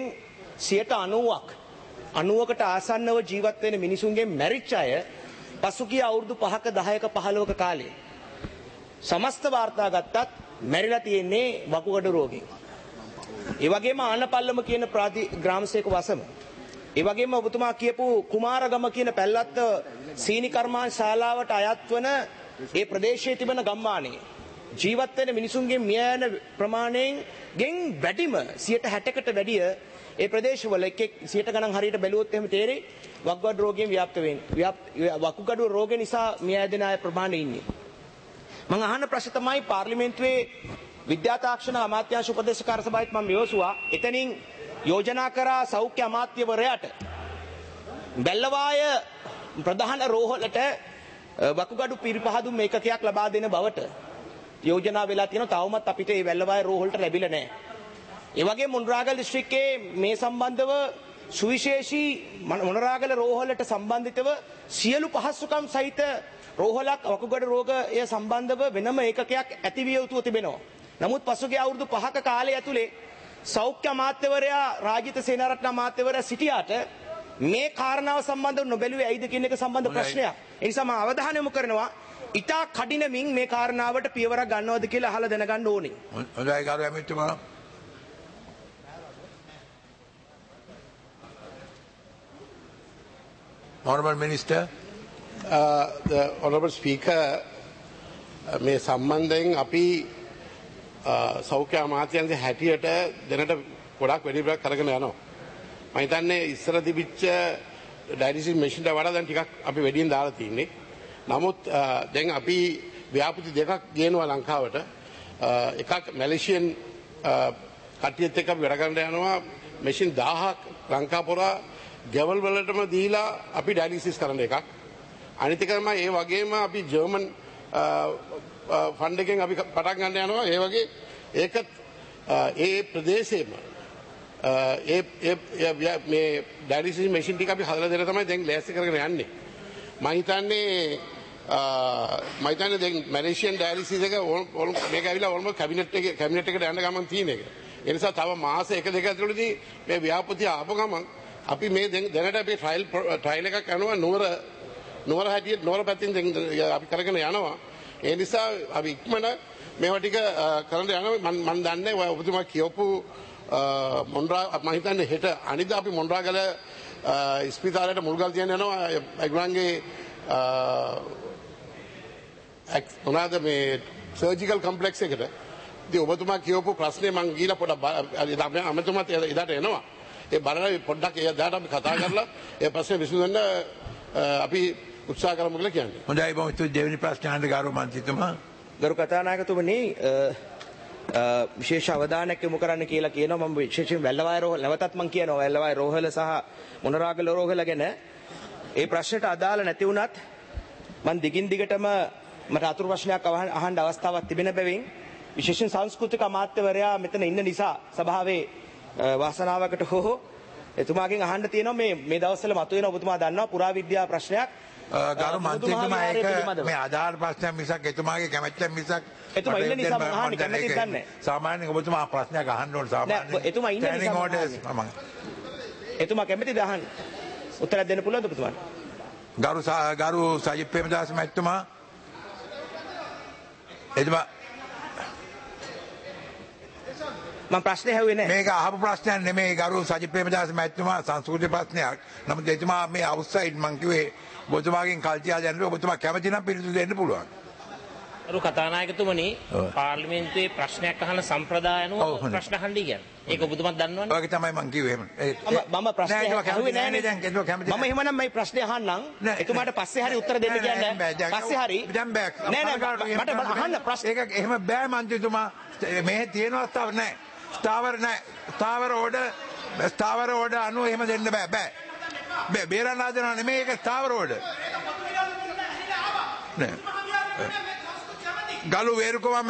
90%කට ආසන්නව ජීවත් වෙන මිනිසුන්ගෙන් මැරිච්ච අය පසුගිය අවුරුදු 5ක 10ක 15ක කාලේ සමස්ත වාර්තා ගත්තත් මැරිලා තියෙන්නේ වකුගඩු රෝගයෙන්. ඒ වගේම ආනපල්ලම කියන ග්‍රාමසේක වසම. ඒ වගේම ඔබතුමා කියපු කුමාරගම කියන පැල්ලත්ත සීනි කර්මාන්ත ශාලාවට අයත් වන ඒ ප්‍රදේශයේ තිබෙන ගම්මානයේ ජීවත් වෙන මිනිසුන්ගේ මිය යන ප්‍රමාණයෙන් ගෙන් වැඩිම 60%කට වැඩිය ඒ ප්‍රදේශවල එක 100 ගණන් හරියට බැලුවොත් එහෙම තේරෙයි වකුගඩු රෝගයෙන් ව්‍යාප්ත වෙන්නේ. වකුගඩු රෝග නිසා මිය යන අය ප්‍රමාණය ඉන්නේ. මම අහන ප්‍රශ්න තමයි පාර්ලිමේන්තුවේ විද්‍යා තාක්ෂණ අමාත්‍යාංශ උපදේශකාර සභාවත් මම යොසුවා. එතනින් යෝජනා කරා සෞඛ්‍ය අමාත්‍යවරයාට බැල්ලවාය ප්‍රධාන රෝහලට වකුගඩු පිරිපහදුම් ඒකකයක් ලබා දෙන බවට යෝජනා වෙලා තියෙනවා. තවමත් අපිට මේ බැල්ලවාය රෝහලට ලැබිලා නැහැ. ඒ වගේ මොණරාගල දිස්ත්‍රික්කයේ මේ සම්බන්ධව සුවිශේෂී මොණරාගල රෝහලට සම්බන්ධිතව සියලු පහසුකම් සහිත රෝහලක් වකුගඩු රෝගය සම්බන්ධව වෙනම ඒකකයක් ඇතිවිය යුතුව තිබෙනවා. නමුත් පසුගිය අවුරුදු 5ක කාලය ඇතුලේ සෞඛ්‍ය අමාත්‍යවරයා රාජිත සේනාරත්න අමාත්‍යවරයා සිටියාට මේ කාරණාව සම්බන්ධව නොබැලුවේ ඇයිද කියන එක සම්බන්ධ ප්‍රශ්නයක්. ඒ නිසා මම අවධානය යොමු කරනවා ඉතා කඩිනමින් මේ කාරණාවට පියවරක් ගන්නවද කියලා අහලා දැනගන්න ඕනේ. හොඳයි ගරු ඇමතිතුමා. Honorable Minister. The Honorable Speaker, මේ සම්බන්ධයෙන් අපි සෞඛ්‍ය අමාත්‍යාංශයේ හැටියට දැනට ගොඩක් වැඩිපුරක් කරගෙන යනවා. මම හිතන්නේ ඉස්සර තිබිච්ච ඩයලිසිස් මැෂින්ට වඩා දැන් ටිකක් අපි වැඩියෙන් දාලා තියෙන්නේ. නමුත් දැන් අපි ව්‍යාපෘති දෙකක් ගේනවා ලංකාවට. එකක් මැලේසියන් කට්ටියත් එක්ක අපි වැඩ කරන්න යනවා. මැෂින් 1000ක් ලංකා පුරා ගෙවල් වලටම දීලා අපි ඩයලිසිස් කරන එකක්. අනිත් එක තමයි ඒ වගේම අපි ජර්මන් ෆන්ඩ් එකෙන් අපි පටන් ගන්න යනවා. ඒ වගේ ඒකත් ඒ ප්‍රදේශයේම මේ ඩයලිසිස් මැෂින් ටික අපි හදලා දෙන්න තමයි දැන් ලෑස්ති කරගෙන යන්නේ. මම හිතන්නේ දැන් මැලේසියන් ඩයලිසිස් එක මේක ඇවිල්ලා ඕල්මෝස්ට් කැබිනට් එකට යන්න ගමන් තියෙන එක. ඒ නිසා තව මාස 1-2 ඇතුළතදී මේ ව්‍යාපෘතිය ආපු ගමන් අපි මේ දැනට අපි ට්‍රයිල් එකක් කරනවා නුවර හැටියට නුවර පැත්තෙන් අපි කරගෙන යනවා. ඒ නිසා අපි ඉක්මන මේවා ටික කරන්න යනවා. මම දන්නේ ඔබතුමා කියවපු මම හිතන්නේ හෙට අනිද්දා අපි මොණරාගල ස්පිතාලයට මුල්ගල් තියන්න යනවා. ඒගොල්ලන්ගේ මොනවාද මේ සර්ජිකල් කොම්ප්ලෙක්ස් එකට. ඉතින් ඔබතුමා කියවපු ප්‍රශ්නේ මම ගිහලා පොඩ්ඩක් අමතුමාත් එදාට එනවා. ඒ බලලා පොඩ්ඩක් එදාට අපි කතා කරලා ඒ ප්‍රශ්නේ විසඳන්න අපි උත්සාහ කරමු කියලා කියන්නේ. හොඳයි මම දෙවෙනි ප්‍රශ්න අහන්න ගරු මන්ත්‍රීතුමා. ගරු කතානායකතුමනි විශේෂ අවධානයක් යොමු කරන්න කියලා කියනවා. මම විශේෂයෙන් වැල්ලවාය රෝහල නැවතත් මම කියනවා වැල්ලවාය රෝහල සහ මොණරාගල රෝහල ගැන ඒ ප්‍රශ්නට අදාළ නැති වුණත් මම දිගින් දිගටම මට අතුරු ප්‍රශ්නයක් අහන්න අවස්ථාවක් තිබෙන බැවින් විශේෂයෙන් සංස්කෘතික අමාත්‍යවරයා මෙතන ඉන්න නිසා සභාවේ වාසනාවකට හෝ එතුමාගෙන් අහන්න තියෙනවා මේ දවස්වල මතුවෙන ඔබතුමා දන්නවා පුරාවිද්‍යා ප්‍රශ්නයක් ගරු මන්ත්‍රීතුමා ඒක මේ ආධාර ප්‍රශ්නයක් මිසක් එතුමාගේ කැමැත්තෙන් මිසක් එතුමා ඉන්න නිසා මම අහන්නේ කැමැතිද දන්නේ සාමාන්‍යයෙන් ඔබතුමා ප්‍රශ්නයක් අහන්න ඕන සාමාන්‍යයෙන් එතුමා ඉන්න නිසා මම එතුමා කැමැතිද අහන්න උත්තරයක් දෙන්න පුළුවන්ද ඔබතුමාට ගරු සජිත් ප්‍රේමදාස මහත්මයා එතුමා මම ප්‍රශ්නේ ඇහුවේ නැහැ. මේක අහපු ප්‍රශ්නයක් නෙමෙයි ගරු සජිත් ප්‍රේමදාස මහත්මයා සංස්කෘතික ප්‍රශ්නයක්. නමුත් එතුමා මේ අවුට්සයිඩ් මං කිව්වේ ඔබතුමාගෙන් කල්තියා දැනට ඔබතුමා කැමති නම් පිළිතුරු දෙන්න පුළුවන්. අර කතානායකතුමනි පාර්ලිමේන්තුවේ ප්‍රශ්නයක් අහන සම්ප්‍රදායනෝ ප්‍රශ්න අහන්න කියන්නේ. ඒක ඔබතුමාත් දන්නවනේ. ඔයක තමයි මං කිව්වේ එහෙම. මම ප්‍රශ්නේ අහුවේ නැහැ දැන් එතුමා කැමති. මම එහෙමනම් මේ ප්‍රශ්නේ අහන්නම්. එතුමාට පස්සේ හරි උත්තර දෙන්න කියන්නේ. පස්සේ හරි. දැන් බෑ. නෑ මට අහන්න ප්‍රශ්න. ඒක එහෙම බෑ මන්ත්‍රීතුමා. මේ තියෙනවා ස්ථාවර නැහැ. ස්ථාවර ඕඩ අනුව එහෙම දෙන්න බෑ. බේරන්න හදනවා නෙමෙයි ඒක ස්ථාවර ඕඩ. නෑ. ගරු වේරුකුමා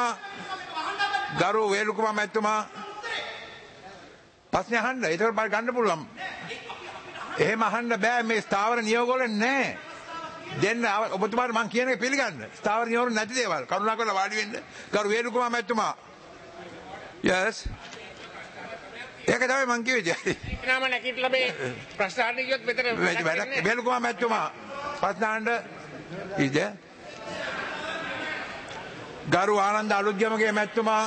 මැතිතුමා ප්‍රශ්න අහන්න. ඒක මට ගන්න පුළුවන්. එහෙම අහන්න බෑ මේ ස්ථාවර නියෝග වල නෑ. දෙන්න ඔබතුමාට මං කියන එක පිළිගන්න. ස්ථාවර නියෝග නැති දේවල් කරුණාකරලා වාඩි වෙන්න. ගරු වේරුකුමා මැතිතුමා. Yes. ඒක තමයි මං කිව්වේ. ඉක්නාම නැගිටලා මේ ප්‍රශ්න අහන්න ගියොත් මෙතන වේරුකුමා මැතිතුමා ප්‍රශ්න අහන්න ඉද ගරු ආනන්ද අලුත්ගමගේ මැතිතුමා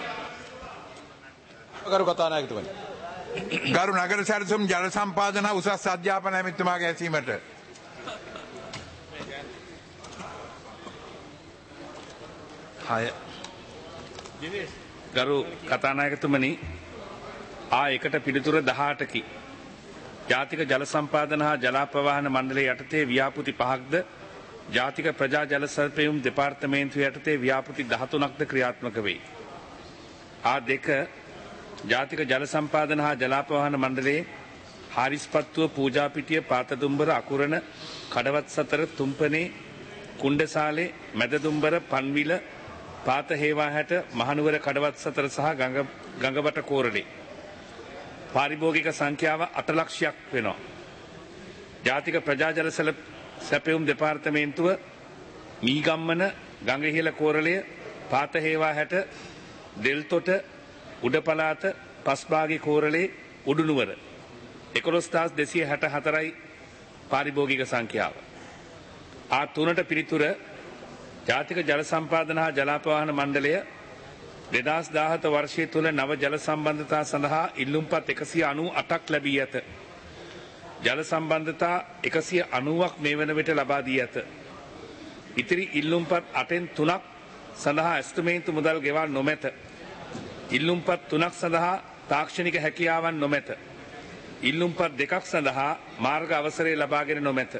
ගරු කතානායකතුමනි ගරු නගර සැලසුම් ජල සම්පාදන උසස් අධ්‍යාපන ඇමතිතුමාගේ ඇසීමට හය ගරු කතානායකතුමනි එකට පිළිතුර 18කි. ජාතික ජල සම්පාදන හා ජලාපවාහන මණ්ඩලය යටතේ ව්‍යාපෘති 5ක්ද ජාතික ප්‍රජා ජල සැපයුම් දෙපාර්තමේන්තුව යටතේ ව්‍යාපෘති 13ක්ද ක්‍රියාත්මක වෙයි. 2 ජාතික ජල සම්පාදන හා ජලාපවාහන මණ්ඩලයේ හාරිස්පත්තුව පූජාපිටිය පාතදුම්බර අකුරණ කඩවත් සතර තුම්පනේ කුණ්ඩසාලේ මැදදුම්බර පන්විල පාත හේවා හැට මහනුවර කඩවත් සතර සහ ගඟබට කෝරළේ පාරිභෝගික සංඛ්‍යාව 8 ලක්ෂයක් වෙනවා. ජාතික ප්‍රජා ජල සැපයුම් දෙපාර්තමේන්තුව මීගම්මන ගඟහිල කෝරළය පාත හේවා හැට දෙල්තොට උඩපලාත පස්බාගේ කෝරළේ උඩුනුවර 11264යි පාරිභෝගික සංඛ්‍යාව. 3ට පිළිතුර ජාතික ජල සම්පාදන හා ජලාපවාහන මණ්ඩලය 2017 වර්ෂය තුළ නව ජල සම්බන්ධතා සඳහා ඉල්ලුම්පත් 198ක් ලැබී ඇත. ජල සම්බන්ධතා 190ක් මේ වන විට ලබා දී ඇත. ඉතිරි ඉල්ලුම්පත් 8න් 3ක් සඳහා ඇස්තමේන්තු මුදල් ගෙවා නොමැත. ඉල්ලුම්පත් 3ක් සඳහා තාක්ෂණික හැකියාවන් නොමැත. ඉල්ලුම්පත් 2ක් සඳහා මාර්ග අවසරය ලබාගෙන නොමැත.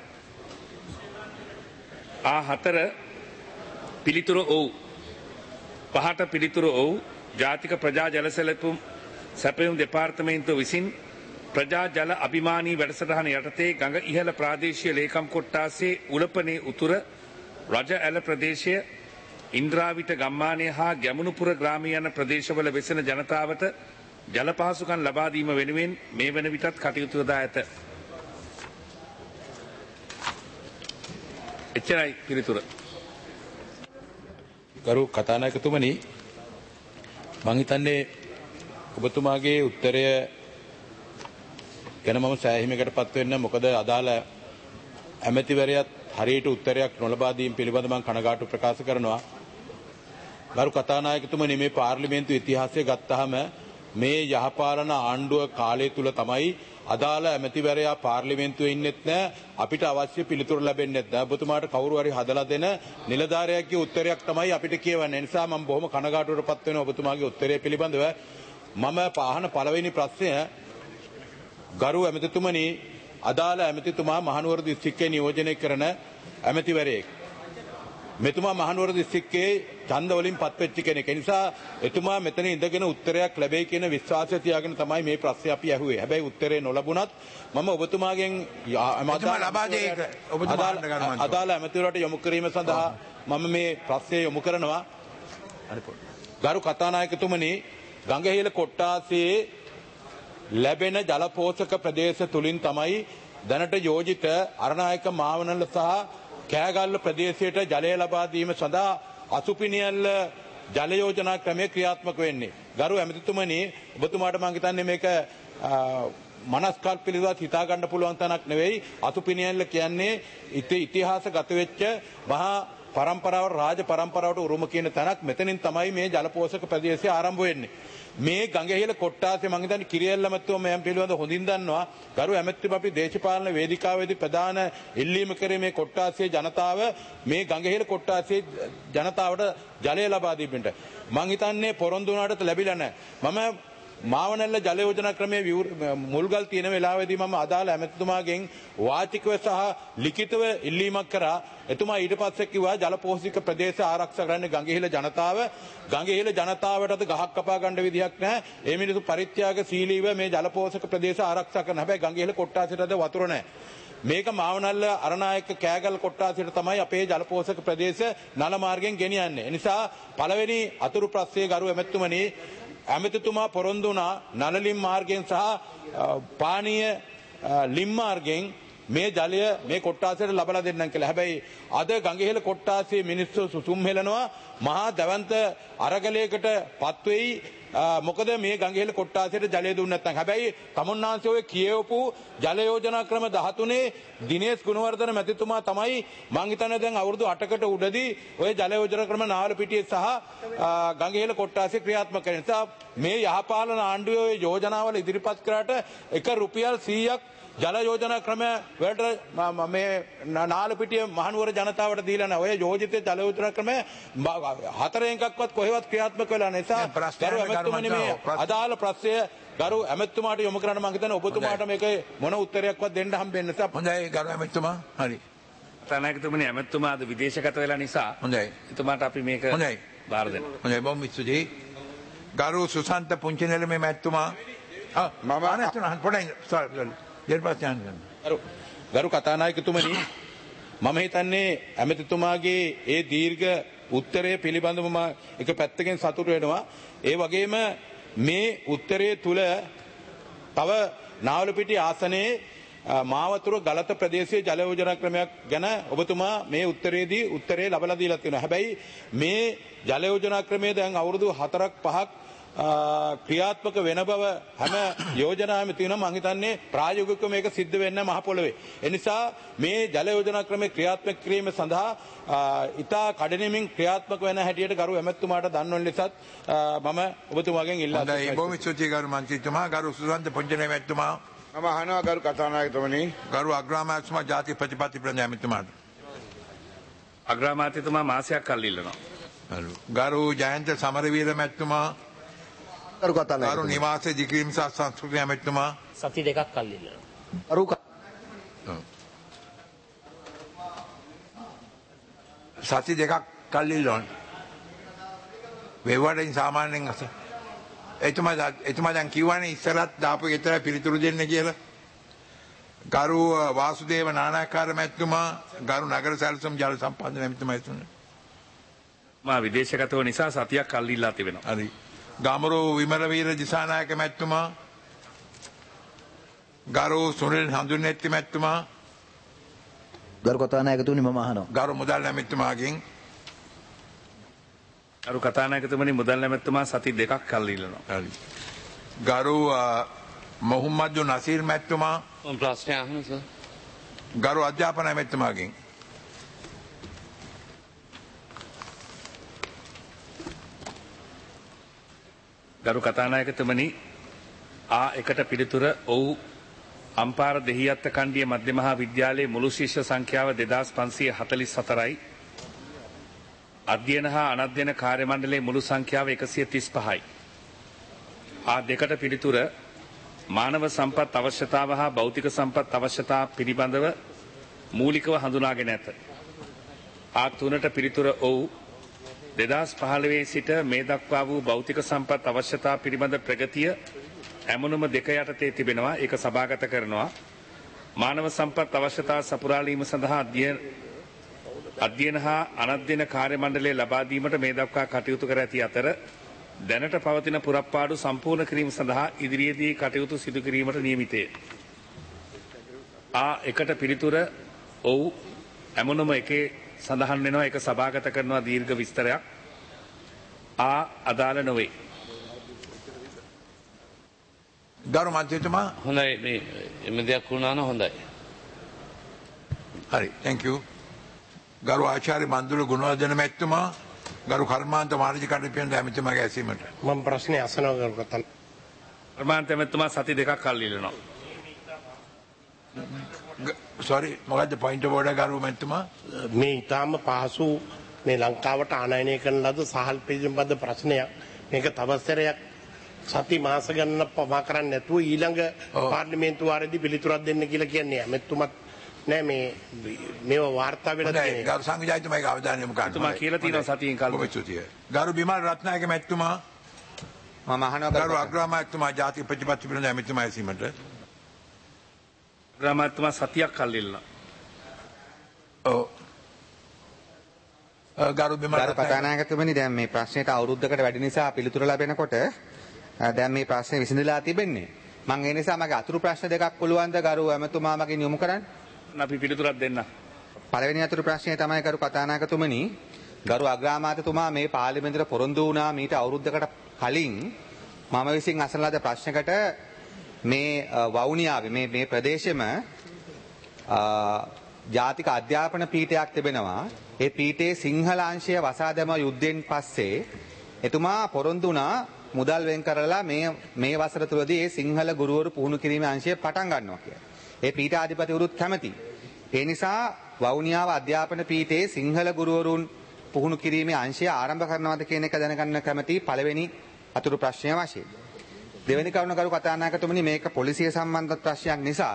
4 පිළිතුර ඔව්. 5ට පිළිතුර ඔව්. ජාතික ප්‍රජා ජල සැපයුම් දෙපාර්තමේන්තුව විසින් ප්‍රජා ජල අභිමානී වැඩසටහන යටතේ ගඟ ඉහළ ප්‍රාදේශීය ලේකම් කොට්ටාසේ උලපනේ උතුර රජ ඇල ප්‍රදේශය ඉන්ද්‍රාවිට ගම්මානය හා ගැමුණුපුර ග්‍රාමීය යන ප්‍රදේශවල වෙසෙන ජනතාවට ජල පහසුකම් ලබා දීම වෙනුවෙන් මේ වන විටත් කටයුතු යොදා ඇත. එච්චරයි පිළිතුර. ගරු කතානායකතුමනි මං හිතන්නේ ඔබතුමාගේ උත්තරය ගැන මම සෑහීමකටපත් වෙන්න. මොකද අදාළ ඇමතිවරයාත් හරියට උත්තරයක් නොලබා දීම පිළිබඳව මම කනගාටු ප්‍රකාශ කරනවා. ගරු කතානායකතුමනි මේ පාර්ලිමේන්තු ඉතිහාසය ගත්තාම මේ යහපාලන ආණ්ඩුව කාලය තුල තමයි අදාළ ඇමතිවරයා පාර්ලිමේන්තුවේ ඉන්නෙත් නැහැ, අපිට අවශ්‍ය පිළිතුරු ලැබෙන්නේ නැහැ. ඔබතුමාට කවුරු හරි හදලා දෙන නිලධාරියෙක්ගේ උත්තරයක් තමයි අපිට කියවන්නේ. ඒ නිසා මම බොහොම කනගාටුවටපත් වෙනවා ඔබතුමාගේ උත්තරය පිළිබඳව. මම අහන පළවෙනි ප්‍රශ්නය ගරු ඇමතිතුමනි, අදාළ ඇමතිතුමා මහනුවර දිස්ත්‍රික්කයේ නියෝජනය කරන ඇමතිවරයෙක්. මෙතුමා මහනුවර දිස්ත්‍රික්කයේ ඡන්ද වලින් පත්වෙච්ච කෙනෙක්. ඒ නිසා එතුමා මෙතන ඉඳගෙන උත්තරයක් ලැබෙයි කියන විශ්වාසය තියාගෙන තමයි මේ ප්‍රශ්නේ අපි අහුවේ. හැබැයි උත්තරේ නොලැබුණත් මම ඔබතුමාගෙන් අදාළ ඇමතිවරයාට යොමු කිරීම සඳහා මම මේ ප්‍රශ්නය යොමු කරනවා. ගරු කතානායකතුමනි, ගඟහිල කොට්ටාසේ ලැබෙන ජල පෝෂක ප්‍රදේශ තුලින් තමයි දැනට යෝජිත අරණායක මාවනල්ල සහ කෑගල්ල ප්‍රදේශයට ජලය ලබා දීම සඳහා අසුපිනියල්ල ජල යෝජනා ක්‍රමය ක්‍රියාත්මක වෙන්නේ. ගරු ඇමතිතුමනි, ඔබතුමාට මම හිතන්නේ මේක මනස්කල් පිළිබඳව හිතා ගන්න පුළුවන් තැනක් නෙවෙයි. අසුපිනියල්ල කියන්නේ ඉතිහාසගත වෙච්ච මහා පරම්පරාව, රාජ පරම්පරාවට උරුම කියන තැනක්. මෙතනින් තමයි මේ ජල පෝෂක ප්‍රදේශය ආරම්භ වෙන්නේ. මේ ගඟහිල කොට්ටාසේ මම හිතන්නේ කිරියල්ල ඇමතුම මම පිළිබඳව හොඳින් දන්නවා. ගරු ඇමතිතුමා අපි දේශපාලන වේදිකාවේදී ප්‍රධාන ඉල්ලීම කරේ මේ කොට්ටාසේ ජනතාව මේ ගඟහිල කොට්ටාසේ ජනතාවට ජලය ලබා දීමට. මම හිතන්නේ පොරොන්දු වුණාට ලැබිලා නැහැ. මම මාවනල්ල ජල යෝජනා ක්‍රමයේ මුල්ගල් තියෙන වෙලාවේදී මම අදාළ ඇමතිතුමාගෙන් වාචිකව සහ ලිඛිතව ඉල්ලීමක් කරා. එතුමා ඊට පස්සේ කිව්වා ජල පෝෂක ප්‍රදේශ ආරක්ෂා කරන්න ගඟහිල ජනතාව. ගඟහිල ජනතාවටද ගහක් කපා ගන්න විදිහක් නැහැ. ඒ මිනිස්සු පරිත්‍යාගශීලීව මේ ජල පෝෂක ප්‍රදේශ ආරක්ෂා කරන. හැබැයි ගඟහිල කොට්ටාසෙටද වතුර නැහැ. මේක මාවනල්ල අරණායක කෑගල් කොට්ටාසෙට තමයි අපේ ජල පෝෂක ප්‍රදේශ නල මාර්ගයෙන් ගෙනියන්නේ. ඒ නිසා පළවෙනි අතුරු ප්‍රශ්නයේ ගරු ඇමතිතුමනි, ඇමතිතුමා පොරොන්දු වුණා නලලිම් මාර්ගයෙන් සහ පානීය ලිම් මාර්ගයෙන් මේ ජලය මේ කොට්ටාසයට ලබා දෙන්නම් කියලා. හැබැයි අද ගඟහිල කොට්ටාසේ මිනිස්සු සුසුම් හෙලනවා. මහා දවන්ත අරගලයකට පත් වෙයි. මොකද මේ ගංගේල කොට්ටාසයට ජලය දුන්නේ නැත්නම්. හැබැයි තමුන්නාන්සේ ඔය කියවපු ජල යෝජනා ක්‍රම 13 දිනේෂ් ගුණවර්ධන මැතිතුමා තමයි මං හිතන්නේ දැන් අවුරුදු 8කට උඩදී ඔය ජල යෝජනා ක්‍රම නාවලපිටියේ සහ ගංගේල කොට්ටාසේ ක්‍රියාත්මක කරන නිසා මේ යහපාලන ආණ්ඩුවේ ඔය යෝජනාවල ඉදිරිපත් කරාට එක රුපියල් 100ක් ජල යෝජනා ක්‍රම වලට මේ නාලපිටිය මහනුවර ජනතාවට දීලා නැහැ. ඔය යෝජිත ජල යෝජනා ක්‍රම හතරෙන් එකක්වත් කොහෙවත් ක්‍රියාත්මක වෙලා නැහැ. ගරු ඇමතුමනි මේ අදාළ ප්‍රශ්නය ගරු ඇමතුමාට යොමු කරන්න මම හිතන්නේ ඔබතුමාට මේක මොන උත්තරයක්වත් දෙන්න හම්බෙන්නේ නැහැ. හොඳයි ගරු ඇමතුමා. හරි. තනකතුමනි ඇමතුමා අද විදේශගත වෙලා නිසා හොඳයි. එතුමාට අපි මේක හොඳයි බාර දෙන්න. හොඳයි බොහොම ස්තුතියි. ගරු සුසන්ත පුංචිනෙල මේ මැතිතුමා මම අනතුන පොඩ්ඩක් ගරු කතානායකතුමනි මම හිතන්නේ ඇමතිතුමාගේ ඒ දීර්ඝ උත්තරය පිළිබඳව මම එක පැත්තකින් සතුටු වෙනවා. ඒ වගේම මේ උත්තරයේ තුල තව නාවලපිටිය ආසනයේ මාවතුර ගලත ප්‍රදේශයේ ජල යෝජනා ක්‍රමයක් ගැන ඔබතුමා මේ උත්තරේදී උත්තරේ ලබලා දීලා තියෙනවා. හැබැයි මේ ජල යෝජනා ක්‍රමයේ දැන් අවුරුදු 4ක් 5ක් ක්‍රියාත්මක වෙන බව හැම යෝජනාවෙම තියෙනවා. මම හිතන්නේ ප්‍රායෝගිකව මේක සිද්ධ වෙන්නේ මහ පොළොවේ. ඒ නිසා මේ ජල යෝජනා ක්‍රමයේ ක්‍රියාත්මක කිරීම සඳහා ඉතා කඩිනමින් ක්‍රියාත්මක වෙන හැටියට ගරු ඇමතුමාට දන්වන ලෙසත් මම ඔබතුමාගෙන් ඉල්ලා සිටිනවා. හොඳයි බොහොම ස්තුතියි ගරු මන්ත්‍රීතුමා. ගරු සුසන්ත පොන්ජනේ මැතිතුමා. මම අහනවා ගරු කතානායකතුමනි. ගරු අග්‍රාමාත්‍යතුමා ජාතික ප්‍රතිපත්ති ප්‍රඥා ඇමතුමාට. අග්‍රාමාත්‍යතුමා මාසයක් කල් ඉල්ලනවා. ගරු ජයන්ත සමරවීර මැතිතුමා. ගරු නිවාස දිග්‍රීම් සහ සංස්කෘතික ඇමතිතුමා සති දෙකක් කල් ඉල්ලනවා. සති දෙකක් කල් ඉල්ලනවා. වෙව්වටින් සාමාන්‍යයෙන් අස එතුමා දැන් කිව්වනේ ඉස්සරත් දාපු ගෙදර පිළිතුරු දෙන්න කියලා. ගරු වාසුදේව නානාකාර මැතිතුමා ගරු නගර සැලසුම් ජල සම්පාදන මැතිතුමා ඉතුනේ. මා විදේශගතව නිසා සතියක් කල් ඉල්ලා තිබෙනවා. හරි. ගාමරු විමලවීර දිසානායක මැතිතුමා ගරු සුනිල් හඳුන්නැති මැතිතුමා ගරු කතානායකතුමනි මම අහනවා. ගරු මුදල් ඇමතිතුමාගෙන් ගරු කතානායකතුමනි මුදල් ඇමතිතුමා සති දෙකක් කල් ඉල්ලනවා. හරි. ගරු මොහම්මද් නසීර් මැතිතුමා ප්‍රශ්නය අහන්න සර්. ගරු අධ්‍යාපන ඇමතිතුමාගෙන් ගරු කතානායකතුමනි ආ එකට පිළිතුර ඔව් අම්පාර දෙහිඅත්ත කණ්ඩිය මධ්‍ය මහා විද්‍යාලයේ මුළු ශිෂ්‍ය සංඛ්‍යාව 2544යි. අධ්‍යයන හා අනධ්‍යයන කාර්ය මණ්ඩලයේ මුළු සංඛ්‍යාව 135යි. ආ දෙකට පිළිතුර මානව සම්පත් අවශ්‍යතාව හා භෞතික සම්පත් අවශ්‍යතා පිළිබඳව මූලිකව හඳුනාගෙන ඇත. ආ තුනට පිළිතුර ඔව් 2015 සිට මේ දක්වා වූ භෞතික සම්පත් අවශ්‍යතා පිළිබඳ ප්‍රගතිය ඇමුණුම දෙක යටතේ තිබෙනවා. ඒක සභාගත කරනවා. මානව සම්පත් අවශ්‍යතා සපුරාලීම සඳහා අධ්‍යයන හා අනධ්‍යයන කාර්ය මණ්ඩලය ලබා දීමට මේ දක්වා කටයුතු කර ඇති අතර දැනට පවතින පුරප්පාඩු සම්පූර්ණ කිරීම සඳහා ඉදිරියේදී කටයුතු සිදු කිරීමට නියමිතය. ආ එකට පිළිතුර ඔව් ඇමුණුම එකේ සඳහන් වෙනවා. ඒක සභාගත කරනවා දීර්ඝ විස්තරයක්. ආ අදාළ නොවේ. ගරු මන්ත්‍රීතුමා හොඳයි මේ එම දෙයක් වුණා නම් හොඳයි. හරි thank you. ගරු ආචාර්ය මන්දුල ගුණවර්ධන මැතිතුමා ගරු කර්මාන්ත වාණිජ කටයුතු ඇමතිතුමාගේ ඇසීමට මම ප්‍රශ්නේ අසනවා ගරු කතාන. කර්මාන්ත ඇමතිතුමා සති දෙකක් කල් ඉල්ලනවා. sorry මොකද්ද point of order ගරු මැතිතුමා? මේ ඊටාම පහසු මේ ලංකාවට ආනයනය කරන ලද සහල් පිළිබඳ ප්‍රශ්නයක්. මේක තවසරයක් සති මාස ගණනක් පවා කරන්නේ නැතුව ඊළඟ පාර්ලිමේන්තු වාරයේදී පිළිතුරක් දෙන්න කියලා කියන්නේ ඇමතුමත් නෑ මේව වාර්තා වෙලා තියෙනවා. ගරු සංවිධායකතුමාගේ අවධානය යොමු කරන්න. තුමා කියලා තියෙනවා සතියෙන් කල්. ගරු බිමල් රත්නායක මැතිතුමා මම අහනවා ගරු අග්‍රාමාත්‍යතුමා ජාතික ප්‍රතිපත්ති පිළිබඳ ඇමතිතුමා ඇසීමට. අග්‍රාමාත්‍යතුමා සතියක් කල් ඉල්ලනවා. ඔව්. ගරු බිමල් කතානායකතුමනි දැන් මේ ප්‍රශ්නෙට අවුරුද්දකට වැඩි නිසා පිළිතුර ලැබෙනකොට දැන් මේ ප්‍රශ්නේ විසඳලා තිබෙන්නේ. මම ඒ නිසා මගේ අතුරු ප්‍රශ්න දෙකක් පුළුවන්ද ගරු ඇමතුමා මගෙන් යොමු කරන්න? අපි පිළිතුරක් දෙන්න. පළවෙනි අතුරු ප්‍රශ්නය තමයි ගරු කතානායකතුමනි ගරු අග්‍රාමාත්‍යතුමා මේ පාර්ලිමේන්තුවට පොරොන්දු වුණා මීට අවුරුද්දකට කලින් මම විසින් අසන ලද ප්‍රශ්නකට මේ වවුනියාවේ මේ ප්‍රදේශෙම ජාතික අධ්‍යාපන පීඨයක් තිබෙනවා. ඒ පීඨයේ සිංහල අංශය වසා දැම යුද්ධයෙන් පස්සේ එතුමා පොරොන්දු වුණා මුදල් වෙන් කරලා මේ වසර තුලදී ඒ සිංහල ගුරුවරු පුහුණු කිරීමේ අංශය පටන් ගන්නවා කියලා. ඒ පීඨාධිපතිවරුත් කැමති. ඒ නිසා වවුනියාව අධ්‍යාපන පීඨයේ සිංහල ගුරුවරුන් පුහුණු කිරීමේ අංශය ආරම්භ කරනවාද කියන එක දැනගන්න කැමති පළවෙනි අතුරු ප්‍රශ්නය වශයෙන්. දෙවෙනි කරුණ කරු කතානායකතුමනි මේක පොලිසිය සම්බන්ධ ප්‍රශ්නයක් නිසා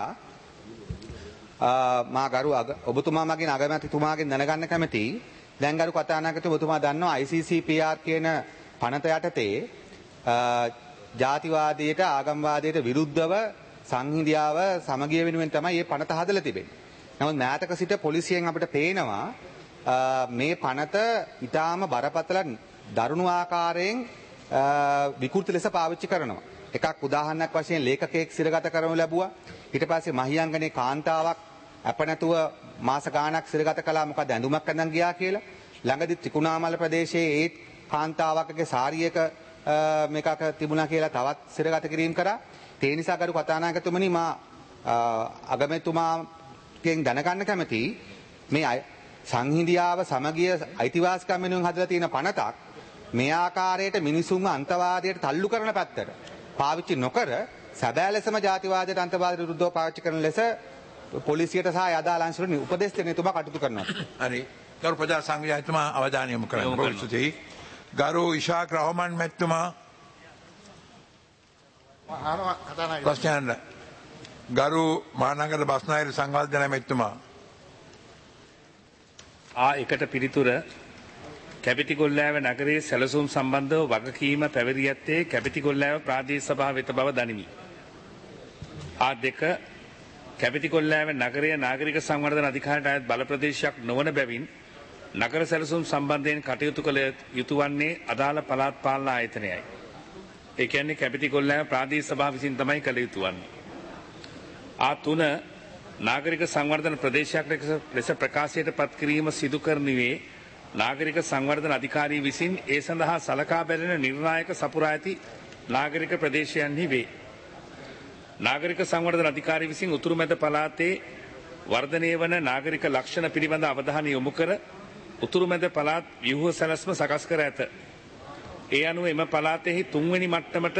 මා ගරු ඔබතුමා මගින් අගමැතිතුමාගෙන් දැනගන්න කැමති. දැන් ගරු කතානායකතුමා ඔබතුමා දන්නවා ICCPR කියන පනත යටතේ ජාතිවාදයට ආගම්වාදයට විරුද්ධව සංහිඳියාව සමගිය වෙනුවෙන් තමයි මේ පනත හදලා තිබෙන්නේ. නමුත් මෑතක සිට පොලිසියෙන් අපිට පේනවා මේ පනත ඊටාම බරපතල දරුණු ආකාරයෙන් විකෘති ලෙස පාවිච්චි කරනවා. එකක් උදාහරණයක් වශයෙන් ලේඛකයෙක් සිරගත කරනු ලැබුවා. ඊට පස්සේ මහියංගනේ කාන්තාවක් අප නැතුව මාස ගාණක් සිරගත කළා මොකද ඇඳුමක් අඳන් ගියා කියලා. ළඟදි ත්‍රිකුණාමල ප්‍රදේශයේ ඒ කාන්තාවකගේ සාරියක මේකක තිබුණා කියලා තවත් සිරගත කිරීම කරා. ඒ නිසා ගරු කතානායකතුමනි මා අගමැතිතුමාගෙන් දැනගන්න කැමති මේ සංහිඳියාව සමගිය අයිතිවාසිකම් වෙනුවෙන් හදලා තියෙන පනතක් මේ ආකාරයට මිනිසුන්ව අන්තවාදයට තල්ලු කරන පැත්තට පාවිච්චි නොකර සැබෑ ලෙසම ජාතිවාදයට අන්තවාදයට විරුද්ධව පාවිච්චි කරන ලෙස පොලිසියට සහ අදාළ අංශවලට උපදෙස් දෙන එතුමා කටයුතු කරනවා. හරි. ගරු ප්‍රජා සංවිධායකතුමා අවධානය යොමු කරන්න. බොහොම ස්තුතියි. ගරු ඉෂාක් රහමන් මැතිතුමා ප්‍රශ්නයන්ට ගරු මහනගර බස්නාහිර සංවර්ධන මැතිතුමා එකට පිළිතුර කැපිටිගොල්ලෑව නගරයේ සැලසුම් සම්බන්ධව වගකීම පැවරී ඇත්තේ කැපිටිගොල්ලෑව ප්‍රාදේශ සභාව වෙත බව දනිමි. දෙක කැපිටිගොල්ලෑව නගරය නාගරික සංවර්ධන අධිකාරියට අයත් බල ප්‍රදේශයක් නොවන බැවින් නගර සැලසුම් සම්බන්ධයෙන් කටයුතු කළ යුතු වන්නේ අදාළ පළාත් පාලන ආයතනයයි. ඒ කියන්නේ කැපිටිගොල්ලෑව ප්‍රාදේශ සභාව විසින් තමයි කළ යුතු වන්නේ. තුන නාගරික සංවර්ධන ප්‍රදේශයක් ලෙස ප්‍රකාශයට පත් කිරීම සිදු කරනුවේ නාගරික සංවර්ධන අධිකාරී විසින් ඒ සඳහා සලකා බැලෙන නිර්ණායක සපුරා ඇති නාගරික ප්‍රදේශයන්හි වේ. නාගරික සංවර්ධන අධිකාරී විසින් උතුරු මැද පළාතේ වර්ධනය වන නාගරික ලක්ෂණ පිළිබඳ අවධානය යොමු කර උතුරු මැද පළාත් ව්‍යුහ සැලැස්ම සකස් කර ඇත. ඒ අනුව එම පළාතෙහි තුන්වෙනි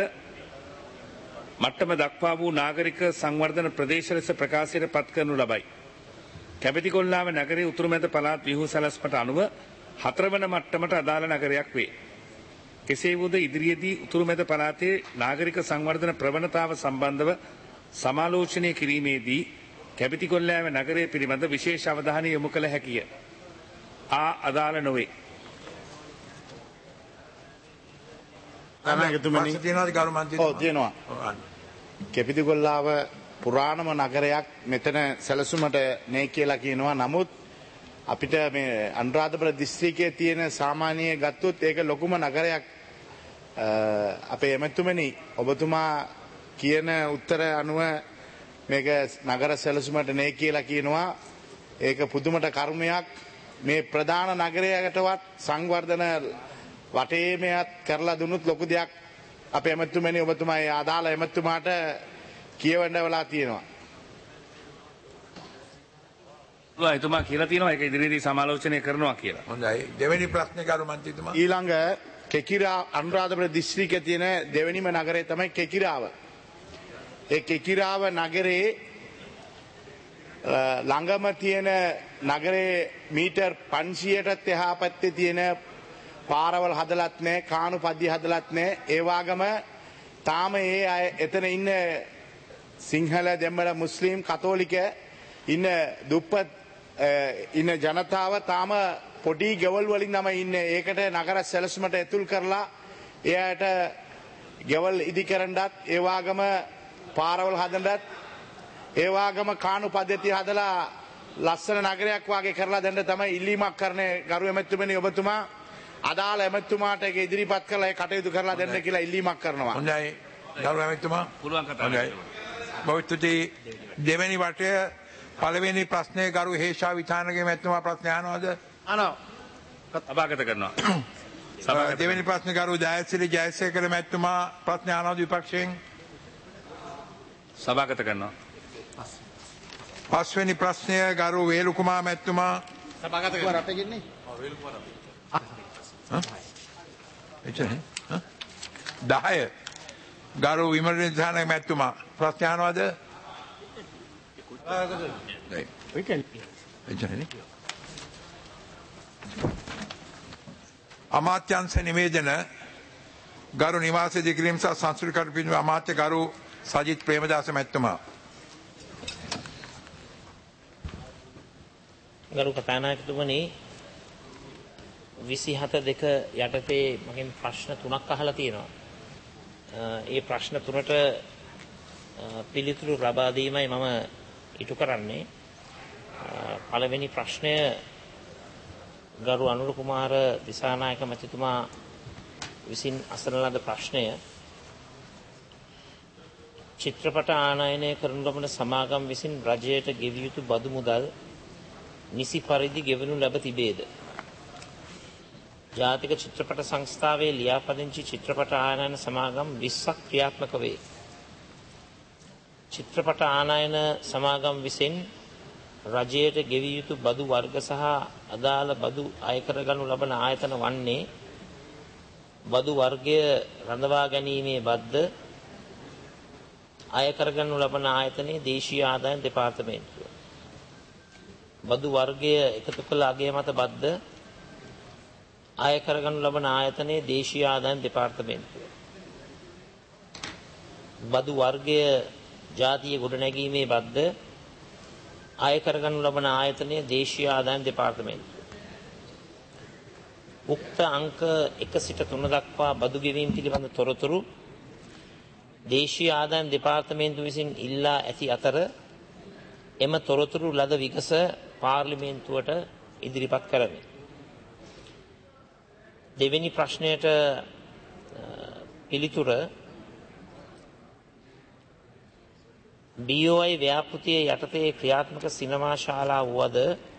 මට්ටම දක්වා වූ නාගරික සංවර්ධන ප්‍රදේශ ලෙස ප්‍රකාශයට පත් කරනු ලබයි. කැපිටිගොල්ලාව නගරයේ උතුරු මැද පළාත් ව්‍යුහ සැලැස්මට අනුව 4 වන මට්ටමට අදාළ නගරයක් වේ. කෙසේ වුවද ඉදිරියේදී උතුරු මැද පළාතේ නාගරික සංවර්ධන ප්‍රවණතාව සම්බන්ධව සමාලෝචනය කිරීමේදී කැපිටිගොල්ලාව නගරය පිළිබඳ විශේෂ අවධානය යොමු කළ හැකිය. අදාළ නොවේ. තියෙනවා. කැපිටිගොල්ලාව පුරාණම නගරයක් මෙතන සැලසුමට නේ කියලා කියනවා. නමුත් අපිට මේ අනුරාධපුර දිස්ත්‍රික්කයේ තියෙන සාමාන්‍ය ගත්තොත් ඒක ලොකුම නගරයක්. අපේ එමෙතුමනි ඔබතුමා කියන උත්තර අනුව මේක නගර සැලසුමට නේ කියලා කියනවා. ඒක පුදුමට කර්මයක්. මේ ප්‍රධාන නගරයකටවත් සංවර්ධන වටේමයත් කරලා දුනුත් ලොකු දෙයක් අපේ එමෙතුමනි ඔබතුමා ඒ අදාළ එමෙතුමාට කියවන්න වෙලා තියෙනවා. එතුමා කියලා තියෙනවා ඒක ඉදිරියේදී සමාලෝචනය කරනවා කියලා. හොඳයි. දෙවෙනි ප්‍රශ්නේ කරු මන්ත්‍රීතුමා. ඊළඟ කෙකිරා අනුරාධපුර දිස්ත්‍රික්කයේ තියෙන දෙවෙනිම නගරය තමයි කෙකිරාව. ඒ කෙකිරාව නගරේ ළඟම තියෙන නගරේ මීටර් 500ටත් එහා පැත්තේ තියෙන පාරවල් හදලත් නැහැ, කාණු පද්ධති හදලත් නැහැ. ඒ වගේම තාම ඒ අය එතන ඉන්න සිංහල, දෙමළ, මුස්ලිම්, කතෝලික ඉන්න දුප්පත් ඉන්න ජනතාව තාම පොඩි ගෙවල් වලින් තමයි ඉන්නේ. ඒකට නගර සැලසුමට ඇතුල් කරලා එයාට ගෙවල් ඉදි කරන්නත්, ඒ වගේම පාරවල් හදන්නත්, ඒ වගේම කාණු පද්ධති හදලා ලස්සන නගරයක් වාගේ කරලා දෙන්න තමයි ඉල්ලීමක් කරන්නේ. ගරු එමෙතුමනි ඔබතුමා අදාළ එමෙතුමාට ඒක ඉදිරිපත් කරලා ඒ කටයුතු කරලා දෙන්න කියලා ඉල්ලීමක් කරනවා. හොඳයි. ගරු එමෙතුමා පුළුවන් කතා කරන්න. බොහොම ස්තුතියි. දෙවෙනි වටය පළවෙනි ප්‍රශ්නේ ගරු හේෂා විතානගේ මැතිතුමා ප්‍රශ්න අහනවද? අහනවා. අභාගත කරනවා. දෙවෙනි ප්‍රශ්න කරු ජයසිරි ජයසේකර මැතිතුමා ප්‍රශ්න අහනවාද විපක්ෂයෙන්? සභාගත කරනවා. පස්වෙනි ප්‍රශ්නය ගරු වේලුකුමාර මැතිතුමා සභාගත කරනවා. රට ගෙන්නේ. එච්චරනේ. 10 ගරු විමල නිධානක මැතිතුමා ප්‍රශ්න අහනවාද? එච්චරනේ. අමාත්‍යංශ නිවේදන ගරු නිවාස දිග්‍රීම් සහ සංස්කෘතික කටයුතු පිළිබඳ අමාත්‍ය ගරු සජිත් ප්‍රේමදාස මැතිතුමා. ගරු කතානායකතුමනි 27(2) යටතේ මගෙන් ප්‍රශ්න 3ක් අහලා තියෙනවා. ඒ ප්‍රශ්න 3ට පිළිතුරු ලබා දීමයි මම ඉටු කරන්නේ. පළවෙනි ප්‍රශ්නය ගරු අනුර කුමාර දිසානායක මැතිතුමා විසින් අසන ලද ප්‍රශ්නය චිත්‍රපට ආනයනය කරනු ලබන සමාගම් විසින් රජයට ගෙවිය යුතු බදු මුදල් නිසි පරිදි ගෙවනු ලැබ තිබේද? ජාතික චිත්‍රපට සංස්ථාවේ ලියාපදිංචි චිත්‍රපට ආනයන සමාගම් 20ක් ක්‍රියාත්මක වේ. චිත්‍රපට ආනයන සමාගම් විසින් රජයට ගෙවිය යුතු බදු වර්ග සහ අදාළ බදු අය කරගනු ලබන ආයතන වන්නේ බදු වර්ගය රඳවා ගැනීමේ බද්ද අය කරගනු ලබන ආයතනයේ දේශීය ආදායම් දෙපාර්තමේන්තුව. බදු වර්ගය එකතු කළ අගය මත බද්ද අය කරගනු ලබන ආයතනයේ දේශීය ආදායම් දෙපාර්තමේන්තුව. බදු වර්ගය ජාතිය ගොඩනැගීමේ බද්ද අය කරගනු ලබන ආයතනයේ දේශීය ආදායම් දෙපාර්තමේන්තුව. උක්ත අංක 1 සිට 3 දක්වා බදු ගෙවීම පිළිබඳ තොරතුරු දේශීය ආදායම් දෙපාර්තමේන්තුව විසින් ඉල්ලා ඇති අතර එම තොරතුරු ලද විගස පාර්ලිමේන්තුවට ඉදිරිපත් කරමි. දෙවෙනි ප්‍රශ්නයට පිළිතුර BOI ව්‍යාපෘතිය යටතේ ක්‍රියාත්මක සිනමා ශාලා වුවද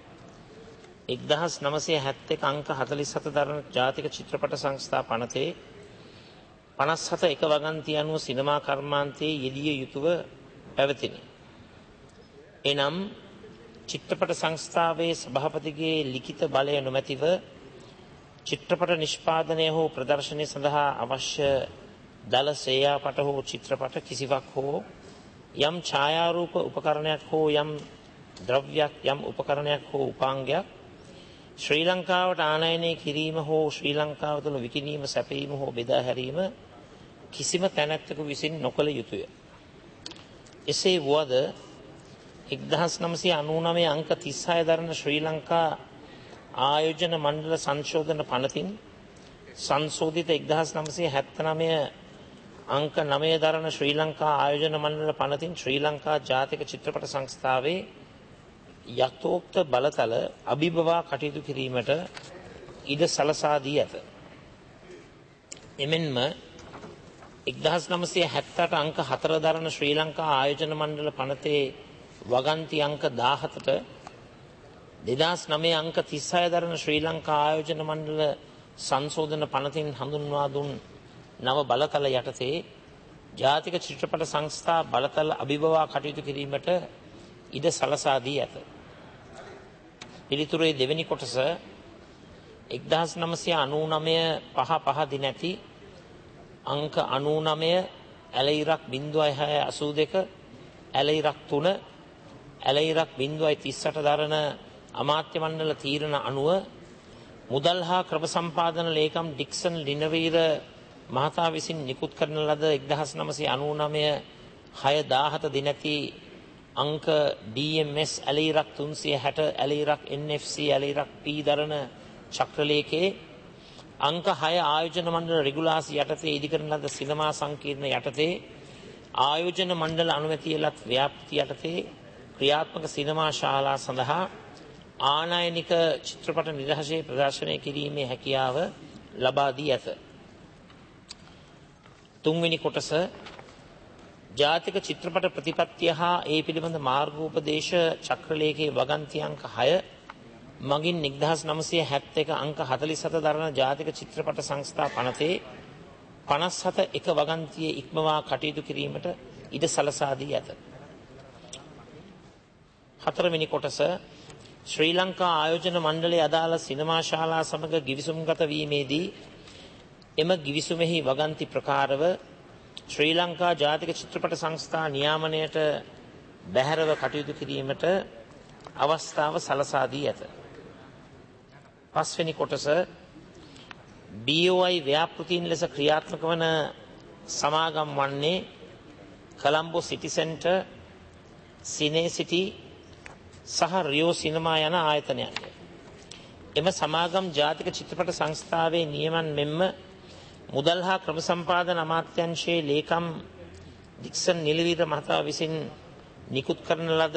1971 අංක 47 දරන ජාතික චිත්‍රපට සංස්ථා පනතේ 57 එක වගන්ති අනුව සිනමා කර්මාන්තයේ යෙදිය යුතුව පැවතිනි. එනම් චිත්‍රපට සංස්ථාවේ සභාපතිගේ ලිඛිත බලය නොමැතිව චිත්‍රපට නිෂ්පාදනය හෝ ප්‍රදර්ශනය සඳහා අවශ්‍ය දල සේයාපට හෝ චිත්‍රපට කිසිවක් හෝ යම් ඡායාරූප උපකරණයක් හෝ යම් ද්‍රව්‍යයක් යම් උපකරණයක් හෝ උපාංගයක් ශ්‍රී ලංකාවට ආනයනය කිරීම හෝ ශ්‍රී ලංකාව තුළ විකිණීම සැපයීම හෝ බෙදා හැරීම කිසිම තැනැත්තෙකු විසින් නොකළ යුතුය. එසේ වුවද 1999 අංක 36 දරන ශ්‍රී ලංකා ආයෝජන මණ්ඩල සංශෝධන පනතින් සංශෝධිත 1979 අංක 9 දරන ශ්‍රී ලංකා ආයෝජන මණ්ඩල පනතින් ශ්‍රී ලංකා ජාතික චිත්‍රපට සංස්ථාවේ යථෝක්ත බලතල අභිබවා කටයුතු කිරීමට ඉඩ සලසා දී ඇත. එමෙන්ම 1978 අංක 4 දරන ශ්‍රී ලංකා ආයෝජන මණ්ඩල පනතේ වගන්ති අංක 17ට 2009 අංක 36 දරන ශ්‍රී ලංකා ආයෝජන මණ්ඩල සංශෝධන පනතින් හඳුන්වා දුන් නව බලතල යටතේ ජාතික චිත්‍රපට සංස්ථා බලතල අභිබවා කටයුතු කිරීමට ඉඩ සලසා දී ඇත. පිළිතුරේ දෙවෙනි කොටස 1999 5 දින ඇති අංක 99 ඇලයිරක් 0682 ඇලයිරක් 3 ඇලයිරක් 038 දරන අමාත්‍ය මණ්ඩල තීරණ අනුව මුදල් හා ක්‍රම සම්පාදන ලේකම් ඩික්සන් ලිනවීර මහතා විසින් නිකුත් කරන ලද 1999 6/17 දිනැති අංක DMS ඇලයිරක් 360 ඇලයිරක් NFC ඇලයිරක් P දරන චක්‍රලේඛයේ අංක 6 ආයෝජන මණ්ඩල රෙගුලාසි යටතේ ඉදිකරන ලද සිනමා සංකීර්ණ යටතේ ආයෝජන මණ්ඩල අනුමැතිය ලත් ව්‍යාපෘති යටතේ ක්‍රියාත්මක සිනමා ශාලා සඳහා ආනයනික චිත්‍රපට නිදහසේ ප්‍රදර්ශනය කිරීමේ හැකියාව ලබා දී ඇත. තුන්වෙනි කොටස ජාතික චිත්‍රපට ප්‍රතිපත්තිය හා ඒ පිළිබඳ මාර්ගෝපදේශ චක්‍රලේඛයේ වගන්ති අංක 6 මගින් 1971 අංක 47 දරන ජාතික චිත්‍රපට සංස්ථා පනතේ 57 එක වගන්තියේ ඉක්මවා කටයුතු කිරීමට ඉඩ සලසා දී ඇත. 4 වෙනි කොටස ශ්‍රී ලංකා ආයෝජන මණ්ඩලයේ අදාළ සිනමා ශාලා සමග ගිවිසුම්ගත වීමේදී එම ගිවිසුමෙහි වගන්ති ප්‍රකාරව ශ්‍රී ලංකා ජාතික චිත්‍රපට සංස්ථා නියාමනයට බැහැරව කටයුතු කිරීමට අවස්ථාව සලසා දී ඇත. 5 වෙනි කොටස BOI ව්‍යාපෘතීන් ලෙස ක්‍රියාත්මක වන සමාගම් වන්නේ කොළඹ සිටි සෙන්ටර්, සිනේ සිටි සහ රියෝ සිනමා යන ආයතනයන්ය. එම සමාගම් ජාතික චිත්‍රපට සංස්ථාවේ නියමන් මෙන්ම මුදල් හා ක්‍රම සම්පාදන අමාත්‍යාංශයේ ලේකම් ඩික්සන් නිලවීර මහතා විසින් නිකුත් කරන ලද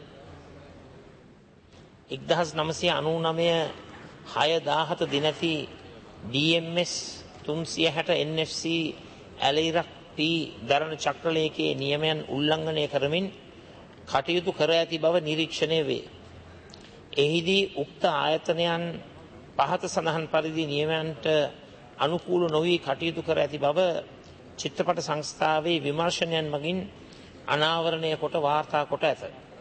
1999 6/17 දිනැති DMS 360 NFC ඇලයිරක් P දරණ චක්‍රලේඛයේ නියමයන් උල්ලංඝනය කරමින් කටයුතු කර ඇති බව නිරීක්ෂණය වේ. එහිදී උක්ත ආයතනයන් පහත සඳහන් පරිදි නියමයන්ට අනුකූල නොවී කටයුතු කර ඇති බව චිත්‍රපට සංස්ථාවේ විමර්ශනයන් මගින් අනාවරණය කොට වාර්තා කොට ඇත.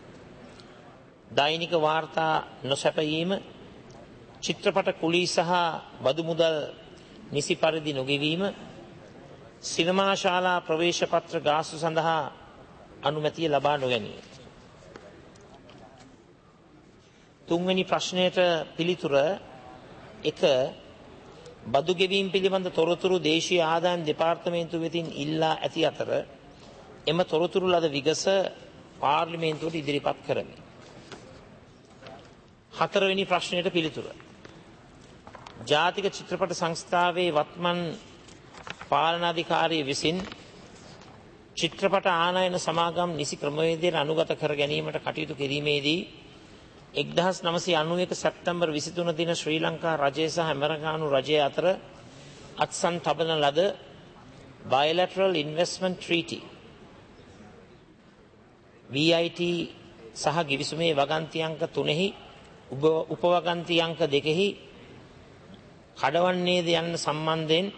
දෛනික වාර්තා නොසැපයීම, චිත්‍රපට කුලී සහ බදු මුදල් නිසි පරිදි නොගෙවීම, සිනමා ශාලා ප්‍රවේශ පත්‍ර ගාස්තු සඳහා අනුමැතිය ලබා නොගැනීම. 3 වෙනි ප්‍රශ්නයට පිළිතුර 1. බදු ගෙවීම පිළිබඳ තොරතුරු දේශීය ආදායම් දෙපාර්තමේන්තුව වෙතින් ඉල්ලා ඇති අතර එම තොරතුරු ලද විගස පාර්ලිමේන්තුවට ඉදිරිපත් කරමි. 4 වෙනි ප්‍රශ්නයට පිළිතුර. ජාතික චිත්‍රපට සංස්ථාවේ වත්මන් පාලනාධිකාරිය විසින් චිත්‍රපට ආනයන සමාගම් නිසි ක්‍රමවේදයට අනුගත කර ගැනීමට කටයුතු කිරීමේදී 1991 සැප්තැම්බර් 23 දින ශ්‍රී ලංකා රජය සහ ඇමරිකානු රජය අතර අත්සන් තබන ලද Bilateral Investment Treaty VIT සහ ගිවිසුමේ වගන්ති අංක 3හි උපවගන්ති අංක 2හි කඩවන්නේද යන්න සම්බන්ධයෙන්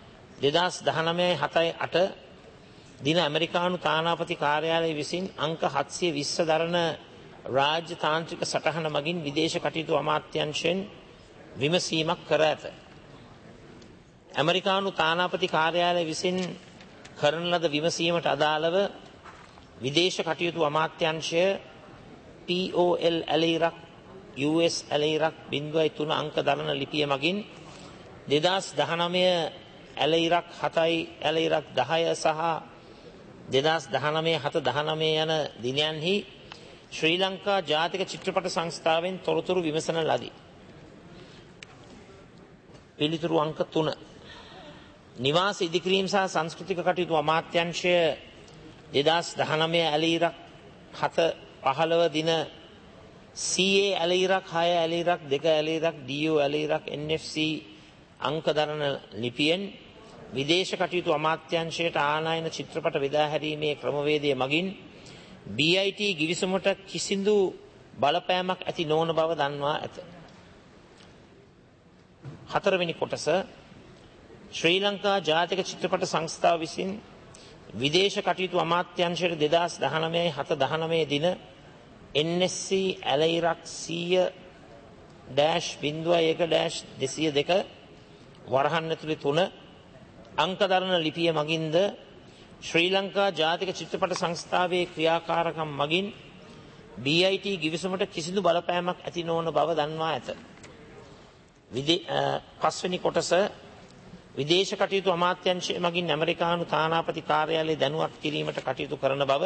2019-7-8 දින ඇමරිකානු තානාපති කාර්යාලය විසින් අංක 720 දරන රාජ්‍ය තාන්ත්‍රික සටහන මගින් විදේශ කටයුතු අමාත්‍යාංශයෙන් විමසීමක් කර ඇත. ඇමරිකානු තානාපති කාර්යාලය විසින් කරන ලද විමසීමට අදාළව විදේශ කටයුතු අමාත්‍යාංශය POL ඇලයිරක් US ඇලයිරක් 03 අංක දරන ලිපිය මගින් 2019 ඇලයිරක් 7යි ඇලයිරක් 10 සහ 2019-7-19 යන දිනයන්හි ශ්‍රී ලංකා ජාතික චිත්‍රපට සංස්ථාවෙන් තොරතුරු විමසන ලදී. පිළිතුරු අංක 3. නිවාස ඉදිකිරීම සහ සංස්කෘතික කටයුතු අමාත්‍යාංශය 2019 ඇලයිරක් 7-15 දින CA ඇලයිරක් 6 ඇලයිරක් 2 ඇලයිරක් DO ඇලයිරක් NFC අංක දරන ලිපියෙන් විදේශ කටයුතු අමාත්‍යාංශයට ආනයන චිත්‍රපට බෙදා හැරීමේ ක්‍රමවේදය මගින් BIT ගිවිසුමට කිසිදු බලපෑමක් ඇති නොවන බව දන්වා ඇත. 4 වෙනි කොටස ශ්‍රී ලංකා ජාතික චිත්‍රපට සංස්ථාව විසින් විදේශ කටයුතු අමාත්‍යාංශයට 2019-7-19 දින NSC ඇලයිරක් 100-01-202 වරහන් ඇතුළේ 3 අංක දරන ලිපිය මගින්ද ශ්‍රී ලංකා ජාතික චිත්‍රපට සංස්ථාවේ ක්‍රියාකාරකම් මගින් BIT ගිවිසුමට කිසිදු බලපෑමක් ඇති නොවන බව දන්වා ඇත. 5 වෙනි කොටස විදේශ කටයුතු අමාත්‍යාංශය මගින් ඇමරිකානු තානාපති කාර්යාලය දැනුවත් කිරීමට කටයුතු කරන බව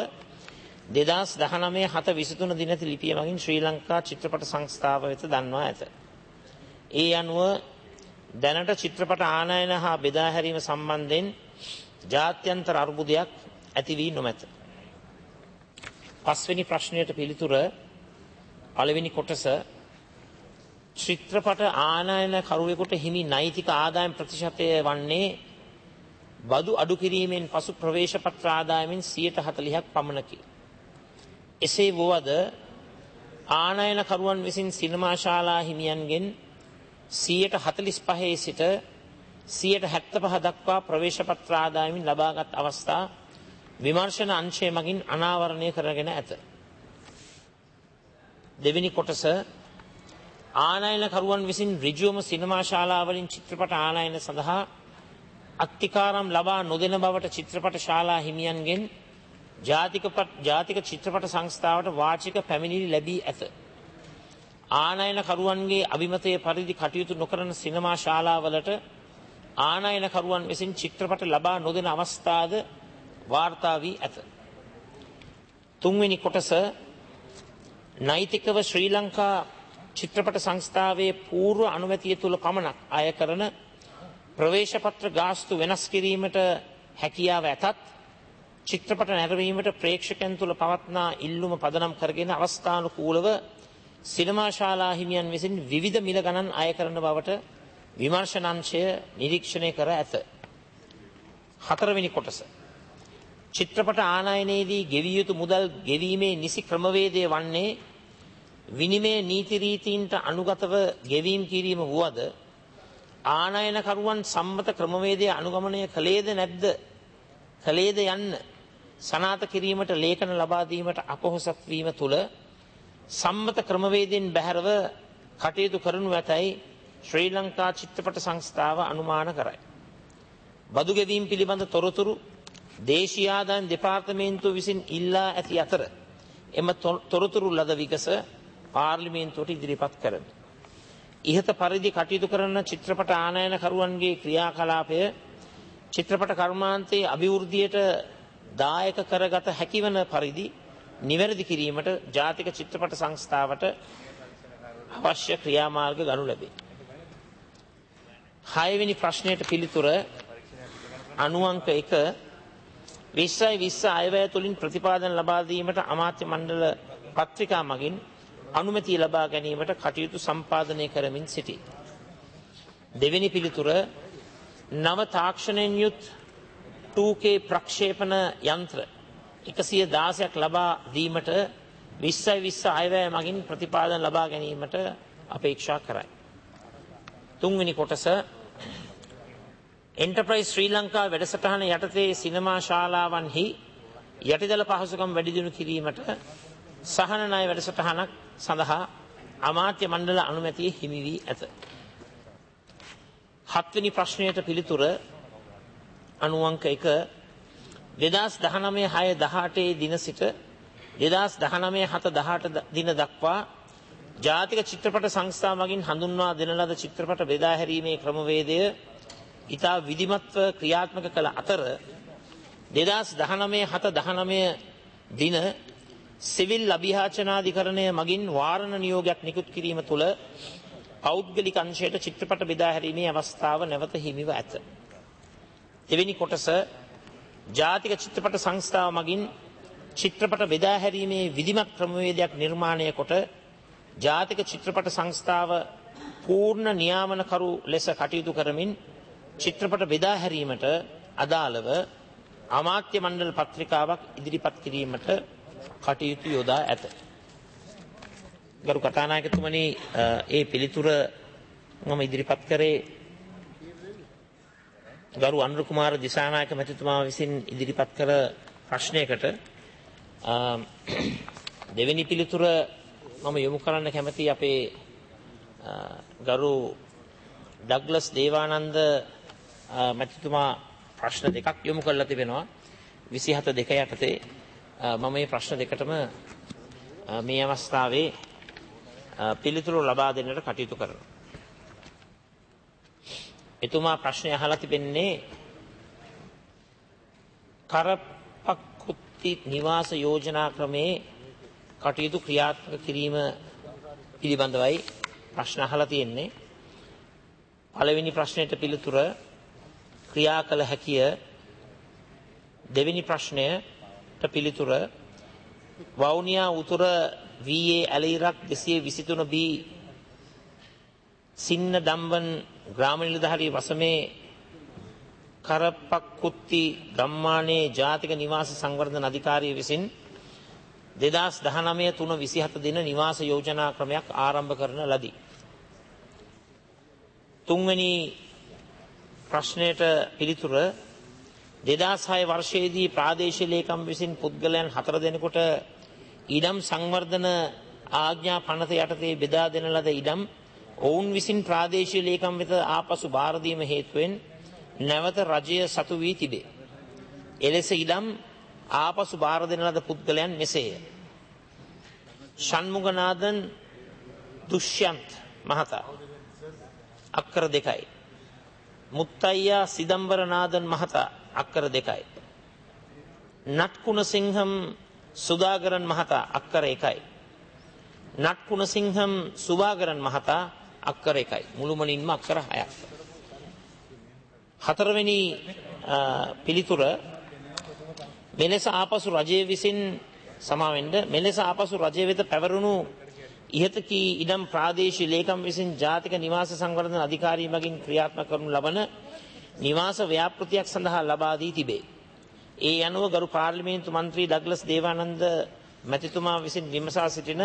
2019-7-23 දිනති ලිපිය මගින් ශ්‍රී ලංකා චිත්‍රපට සංස්ථාව වෙත දන්වා ඇත. ඒ අනුව දැනට චිත්‍රපට ආනයන හා බෙදා හැරීම සම්බන්ධයෙන් ජාත්‍යන්තර අර්බුදයක් ඇති වී නොමැත. 5 වෙනි ප්‍රශ්නයට පිළිතුර පළවෙනි කොටස චිත්‍රපට ආනයන කරුවෙකුට හිමි නෛතික ආදායම් ප්‍රතිශතය වන්නේ බදු අඩු කිරීමෙන් පසු ප්‍රවේශ පත්‍ර ආදායමෙන් 40%ක් පමණකි. එසේ වුවද ආනයනකරුවන් විසින් සිනමා ශාලා හිමියන්ගෙන් 45% සිට 75% දක්වා ප්‍රවේශ පත්‍ර ආදායමින් ලබාගත් අවස්ථා විමර්ශන අංශය මගින් අනාවරණය කරගෙන ඇත. දෙවෙනි කොටස ආනයනකරුවන් විසින් ඍජුවම සිනමා ශාලාවලින් චිත්‍රපට ආනයන සඳහා අත්තිකාරම් ලබා නොදෙන බවට චිත්‍රපට ශාලා හිමියන්ගෙන් ජාතික චිත්‍රපට සංස්ථාවට වාචික පැමිණිලි ලැබී ඇත. ආනයනකරුවන්ගේ අභිමතය පරිදි කටයුතු නොකරන සිනමා ශාලාවලට ආනයනකරුවන් විසින් චිත්‍රපට ලබා නොදෙන අවස්ථාද වාර්තා වී ඇත. තුන්වෙනි කොටස නෛතිකව ශ්‍රී ලංකා චිත්‍රපට සංස්ථාවේ පූර්ව අනුමැතිය තුළ පමණක් අය කරන ප්‍රවේශපත්‍ර ගාස්තු වෙනස් කිරීමට හැකියාව ඇතත් චිත්‍රපට නැරඹීමට ප්‍රේක්ෂකයන් තුළ පවත්නා ඉල්ලුම පදනම් කරගෙන අවස්ථානුකූලව සිනමා ශාලා හිමියන් විසින් විවිධ මිල ගණන් අය කරන බවට විමර්ශන අංශය නිරීක්ෂණය කර ඇත. හතරවෙනි කොටස චිත්‍රපට ආනයනයේදී ගෙවිය යුතු මුදල් ගෙවීමේ නිසි ක්‍රමවේදය වන්නේ විනිමය නීති රීතීන්ට අනුගතව ගෙවීම් කිරීම වුවද ආනයනකරුවන් සම්මත ක්‍රමවේදය අනුගමනය කළේද නැද්ද කළේද යන්න සනාත කිරීමට ලේඛන ලබා දීමට අපොහොසත් වීම තුළ සම්මත ක්‍රමවේදයෙන් බැහැරව කටයුතු කරනු ඇතැයි ශ්‍රී ලංකා චිත්‍රපට සංස්ථාව අනුමාන කරයි. බදු ගෙවීම් පිළිබඳ තොරතුරු දේශීය ආදායම් දෙපාර්තමේන්තුව විසින් ඉල්ලා ඇති අතර එම තොරතුරු ලද විගස පාර්ලිමේන්තුවට ඉදිරිපත් කරමි. ඉහත පරිදි කටයුතු කරන චිත්‍රපට ආනයනකරුවන්ගේ ක්‍රියාකලාපය චිත්‍රපට කර්මාන්තයේ අභිවෘද්ධියට දායක කරගත හැකිවන පරිදි නිවැරදි කිරීමට ජාතික චිත්‍රපට සංස්ථාවට අවශ්‍ය ක්‍රියාමාර්ග ගනු ලැබේ. 6 වෙනි ප්‍රශ්නයට පිළිතුර අනුඅංක 1 2020 අයවැය තුලින් ප්‍රතිපාදන ලබා දීමට අමාත්‍ය මණ්ඩල පත්‍රිකා මගින් අනුමැතිය ලබා ගැනීමට කටයුතු සම්පාදනය කරමින් සිටී. දෙවෙනි පිළිතුර නව තාක්ෂණයෙන් යුත් 2K ප්‍රක්ෂේපණ යන්ත්‍ර 116ක් ලබා දීමට 2020 අයවැය මගින් ප්‍රතිපාදන ලබා ගැනීමට අපේක්ෂා කරයි. තුන්වෙනි කොටස එන්ටර්ප්‍රයිස් ශ්‍රී ලංකා වැඩසටහන යටතේ සිනමා ශාලාවන්හි යටිදල පහසුකම් වැඩි දියුණු කිරීමට සහන ණය වැඩසටහනක් සඳහා අමාත්‍ය මණ්ඩල අනුමැතිය හිමි වී ඇත. 7 වෙනි ප්‍රශ්නයට පිළිතුර අනුඅංක 1 2019 6-18 දින සිට 2019 7-18 දින දක්වා ජාතික චිත්‍රපට සංස්ථා මගින් හඳුන්වා දෙන ලද චිත්‍රපට බෙදා හැරීමේ ක්‍රමවේදය ඉතා විධිමත්ව ක්‍රියාත්මක කළ අතර 2019 7-19 දින සිවිල් අභියාචනාධිකරණය මගින් වාරණ නියෝගයක් නිකුත් කිරීම තුළ පෞද්ගලික අංශයට චිත්‍රපට බෙදා හැරීමේ අවස්ථාව නැවත හිමිව ඇත. දෙවෙනි කොටස ජාතික චිත්‍රපට සංස්ථාව මගින් චිත්‍රපට බෙදා හැරීමේ විධිමත් ක්‍රමවේදයක් නිර්මාණය කොට ජාතික චිත්‍රපට සංස්ථාව පූර්ණ නියාමනකරු ලෙස කටයුතු කරමින් චිත්‍රපට බෙදා හැරීමට අදාළව අමාත්‍ය මණ්ඩල පත්‍රිකාවක් ඉදිරිපත් කිරීමට කටයුතු යොදා ඇත. ගරු කතානායකතුමනි, ඒ පිළිතුර මම ඉදිරිපත් කරේ ගරු අනුර කුමාර දිසානායක මැතිතුමා විසින් ඉදිරිපත් කළ ප්‍රශ්නයකට. දෙවෙනි පිළිතුර මම යොමු කරන්න කැමති අපේ ගරු ඩග්ලස් දේවානන්ද මැතිතුමා ප්‍රශ්න දෙකක් යොමු කරලා තිබෙනවා 27-2 යටතේ. මම මේ ප්‍රශ්න දෙකටම මේ අවස්ථාවේ පිළිතුරු ලබා දෙන්නට කටයුතු කරනවා. එතුමා ප්‍රශ්නය අහලා තිබෙන්නේ කරපක්කුත්ති නිවාස යෝජනා ක්‍රමයේ කටයුතු ක්‍රියාත්මක කිරීම පිළිබඳවයි ප්‍රශ්න අහලා තියෙන්නේ. පළවෙනි ප්‍රශ්නයට පිළිතුර ක්‍රියා කළ හැකිය. දෙවෙනි ප්‍රශ්නයට පිළිතුර වවුනියා උතුර VA ඇලයිරක් 223B සින්න දම්බන් ග්‍රාම නිලධාරී වසමේ කරපක්කුත්ති ගම්මානයේ ජාතික නිවාස සංවර්ධන අධිකාරිය විසින් 2019-3-27 දින නිවාස යෝජනා ක්‍රමයක් ආරම්භ කරන ලදී. තුන්වෙනි ප්‍රශ්නයට පිළිතුර 2006 වර්ෂයේදී ප්‍රාදේශීය ලේකම් විසින් පුද්ගලයන් 4 දෙනෙකුට ඉඩම් සංවර්ධන ආඥා පනත යටතේ බෙදා දෙන ලද ඉඩම් ඔවුන් විසින් ප්‍රාදේශීය ලේකම් වෙත ආපසු බාර දීම හේතුවෙන් නැවත රජය සතු වී තිබේ. එලෙස ඉඩම් ආපසු බාර දෙන ලද පුද්ගලයන් මෙසේය. ෂණ්මුගනාදන් දුෂ්යන්ත් මහතා අක්කර 2යි. මුත්තයියා සිදම්බරනාදන් මහතා අක්කර 2යි. නට්කුණසිංහම් සුදාගරන් මහතා අක්කර 1යි. නට්කුණසිංහම් සුභාගරන් මහතා අක්කර 1යි. මුළුමනින්ම අක්කර 6ක්. හතරවෙනි පිළිතුර මෙලෙස ආපසු රජය විසින් මෙලෙස ආපසු රජය වෙත පැවරුණු ඉහත කී ඉඩම් ප්‍රාදේශීය ලේකම් විසින් ජාතික නිවාස සංවර්ධන අධිකාරිය මගින් ක්‍රියාත්මක කරනු ලබන නිවාස ව්‍යාපෘතියක් සඳහා ලබා දී තිබේ. ඒ අනුව ගරු පාර්ලිමේන්තු මන්ත්‍රී ඩග්ලස් දේවානන්ද මැතිතුමා විසින් විමසා සිටින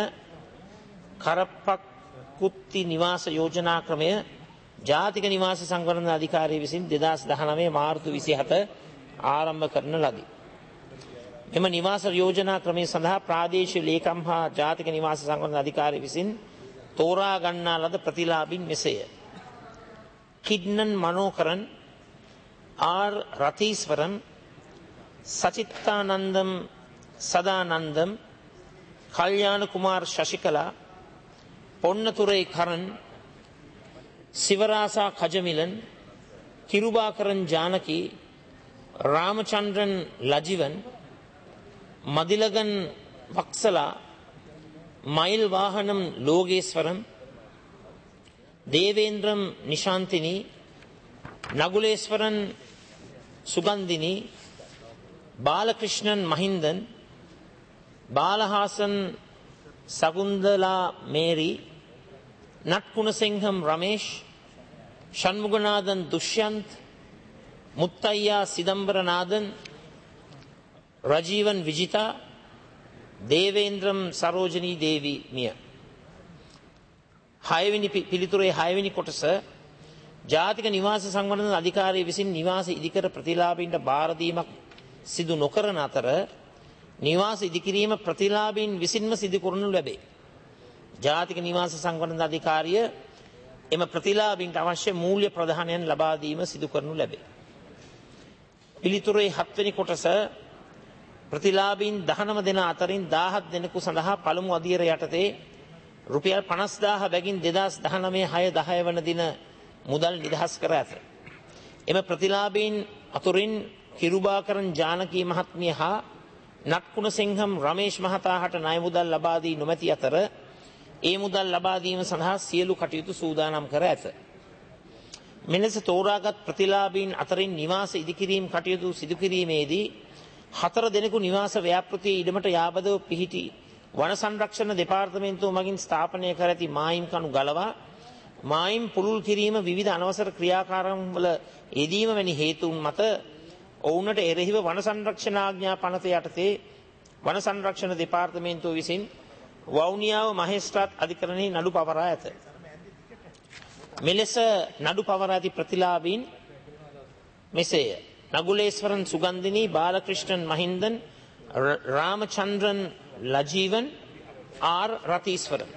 කරප්පක්කුත්ති නිවාස යෝජනා ක්‍රමය ජාතික නිවාස සංවර්ධන අධිකාරිය විසින් 2019 මාර්තු 27 ආරම්භ කරන ලදී. මෙම නිවාස යෝජනා ක්‍රමය සඳහා ප්‍රාදේශීය ලේකම් හා ජාතික නිවාස සංවර්ධන අධිකාරිය විසින් තෝරා ගන්නා ලද ප්‍රතිලාභින් මෙසේය. කිඩ්නන් මනෝකරන් ආර් රතීස්වරම් සචිත්තානන්දම් සදානන්දම් කල්යාණ කුමාර් ශශිකලා පොන්නතුරේ කරන් සිවරාසා කජමිලන් කිරුබාකරන් ජානකී රාමචන්ද්‍රන් ලජිවන් මදිලගන් වක්සලා මයිල් වාහනම් ලෝගේස්වරම් දේවේන්ද්‍රම් නිශාන්තිනී නගුලේස්වරන් සුගන්දිනී बालकृष्णन महिंदन बालहासन सकुंदला मेरी नटकुणसिंहम रमेश षण्मुगनादन दुष्यंत मुत्तయ్య सिदंबरनादन राजीवन विजिता देवेंद्रम सरोजनी देवी मिय හයවෙනි පිළිතුරේ හයවෙනි කොටස ජාතික නිවාස සංවර්ධන අධිකාරිය විසින් නිවාස ඉදිකර ප්‍රතිලාභීන්ට බාර දීමක් සිදු නොකරන අතර නිවාස ඉදිකිරීම ප්‍රතිලාභීන් විසින්ම සිදු කරනු ලැබේ. ජාතික නිවාස සංවර්ධන අධිකාරිය එම ප්‍රතිලාභීන්ට අවශ්‍ය මූල්‍ය ප්‍රදානයන් ලබා දීම සිදු කරනු ලැබේ. පිළිතුරේ 7 වෙනි කොටස ප්‍රතිලාභීන් 19 දෙනා අතරින් 17 දෙනෙකු සඳහා පළමු අදියර යටතේ රුපියල් 50000 බැගින් 2019/6/10 වන දින මුදල් නිදහස් කර ඇත. එම ප්‍රතිලාභීන් අතුරින් කිරුබාකරන් ජානකී මහත්මිය හා නට්කුණසිංහම් රමේෂ් මහතා හට ණය මුදල් ලබා දී නොමැති අතර ඒ මුදල් ලබා දීම සඳහා සියලු කටයුතු සූදානම් කර ඇත. මෙලෙස තෝරාගත් ප්‍රතිලාභීන් අතරින් නිවාස ඉදිකිරීම කටයුතු සිදු කිරීමේදී 4 දෙනෙකු නිවාස ව්‍යාපෘතියේ ඉඩමට යාබදව පිහිටි වන සංරක්ෂණ දෙපාර්තමේන්තුව මගින් ස්ථාපනය කර ඇති මායිම් කණු ගලවා මායිම් පුළුල් කිරීම විවිධ අනවසර ක්‍රියාකාරම්වල යෙදීම වැනි හේතුන් මත ඔවුන්ට එරෙහිව වන සංරක්ෂණ ආඥා පනත යටතේ වන සංරක්ෂණ දෙපාර්තමේන්තුව විසින් වවුනියාව මහේස්ත්‍රාත් අධිකරණයේ නඩු පවරා ඇත. මෙලෙස නඩු පවරා ඇති ප්‍රතිලාභීන් මෙසේය. නගුලේස්වරන් සුගන්දිනී බාලකෘෂ්ණන් මහින්දන් රාමචන්ද්‍රන් ලජීවන් ආර් රතීස්වරන්.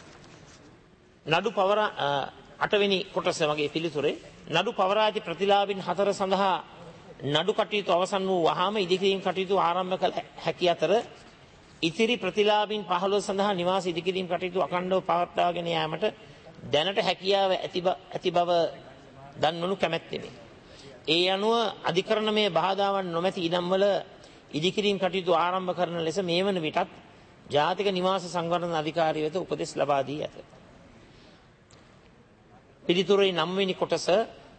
නඩු පවරා 8 වෙනි කොටස වගේ පිළිතුරේ නඩු පවරා ඇති ප්‍රතිලාභීන් 4 සඳහා නඩු කටයුතු අවසන් වූ වහාම ඉදිකිරීම කටයුතු ආරම්භ කළ හැකි අතර ඉතිරි ප්‍රතිලාභීන් 15 සඳහා නිවාස ඉදිකිරීම කටයුතු අඛණ්ඩව පවත්වාගෙන යාමට දැනට හැකියාව ඇති බව දන්වනු කැමැත්තෙමි. ඒ අනුව අධිකරණමය බාධාවන් නොමැති ඉඩම්වල ඉදිකිරීම කටයුතු ආරම්භ කරන ලෙස මේ වන විටත් ජාතික නිවාස සංවර්ධන අධිකාරිය වෙත උපදෙස් ලබා දී ඇත. පිළිතුරේ 9 වෙනි කොටස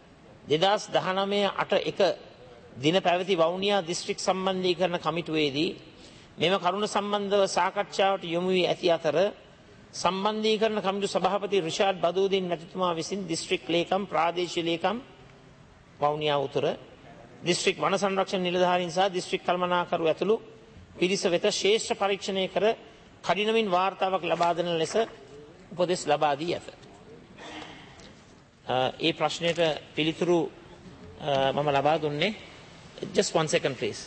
2019/8/1 දින පැවති වවුනියා දිස්ත්‍රික් සම්බන්ධීකරණ කමිටුවේදී මෙම කරුණ සම්බන්ධව සාකච්ඡාවට යොමු වී ඇති අතර සම්බන්ධීකරණ කමිටු සභාපති රිෂාඩ් බදූදින් මැතිතුමා විසින් දිස්ත්‍රික් ලේකම් ප්‍රාදේශීය ලේකම් වවුනියා උතුර දිස්ත්‍රික් වන සංරක්ෂණ නිලධාරීන් සහ දිස්ත්‍රික් කළමනාකරු ඇතුළු පිරිස වෙත ශේෂ්ඨ පරීක්ෂණය කර කඩිනමින් වාර්තාවක් ලබා දෙන ලෙස උපදෙස් ලබා දී ඇත. ඒ ප්‍රශ්නයට පිළිතුරු මම ලබා දුන්නේ. Just 1 second please.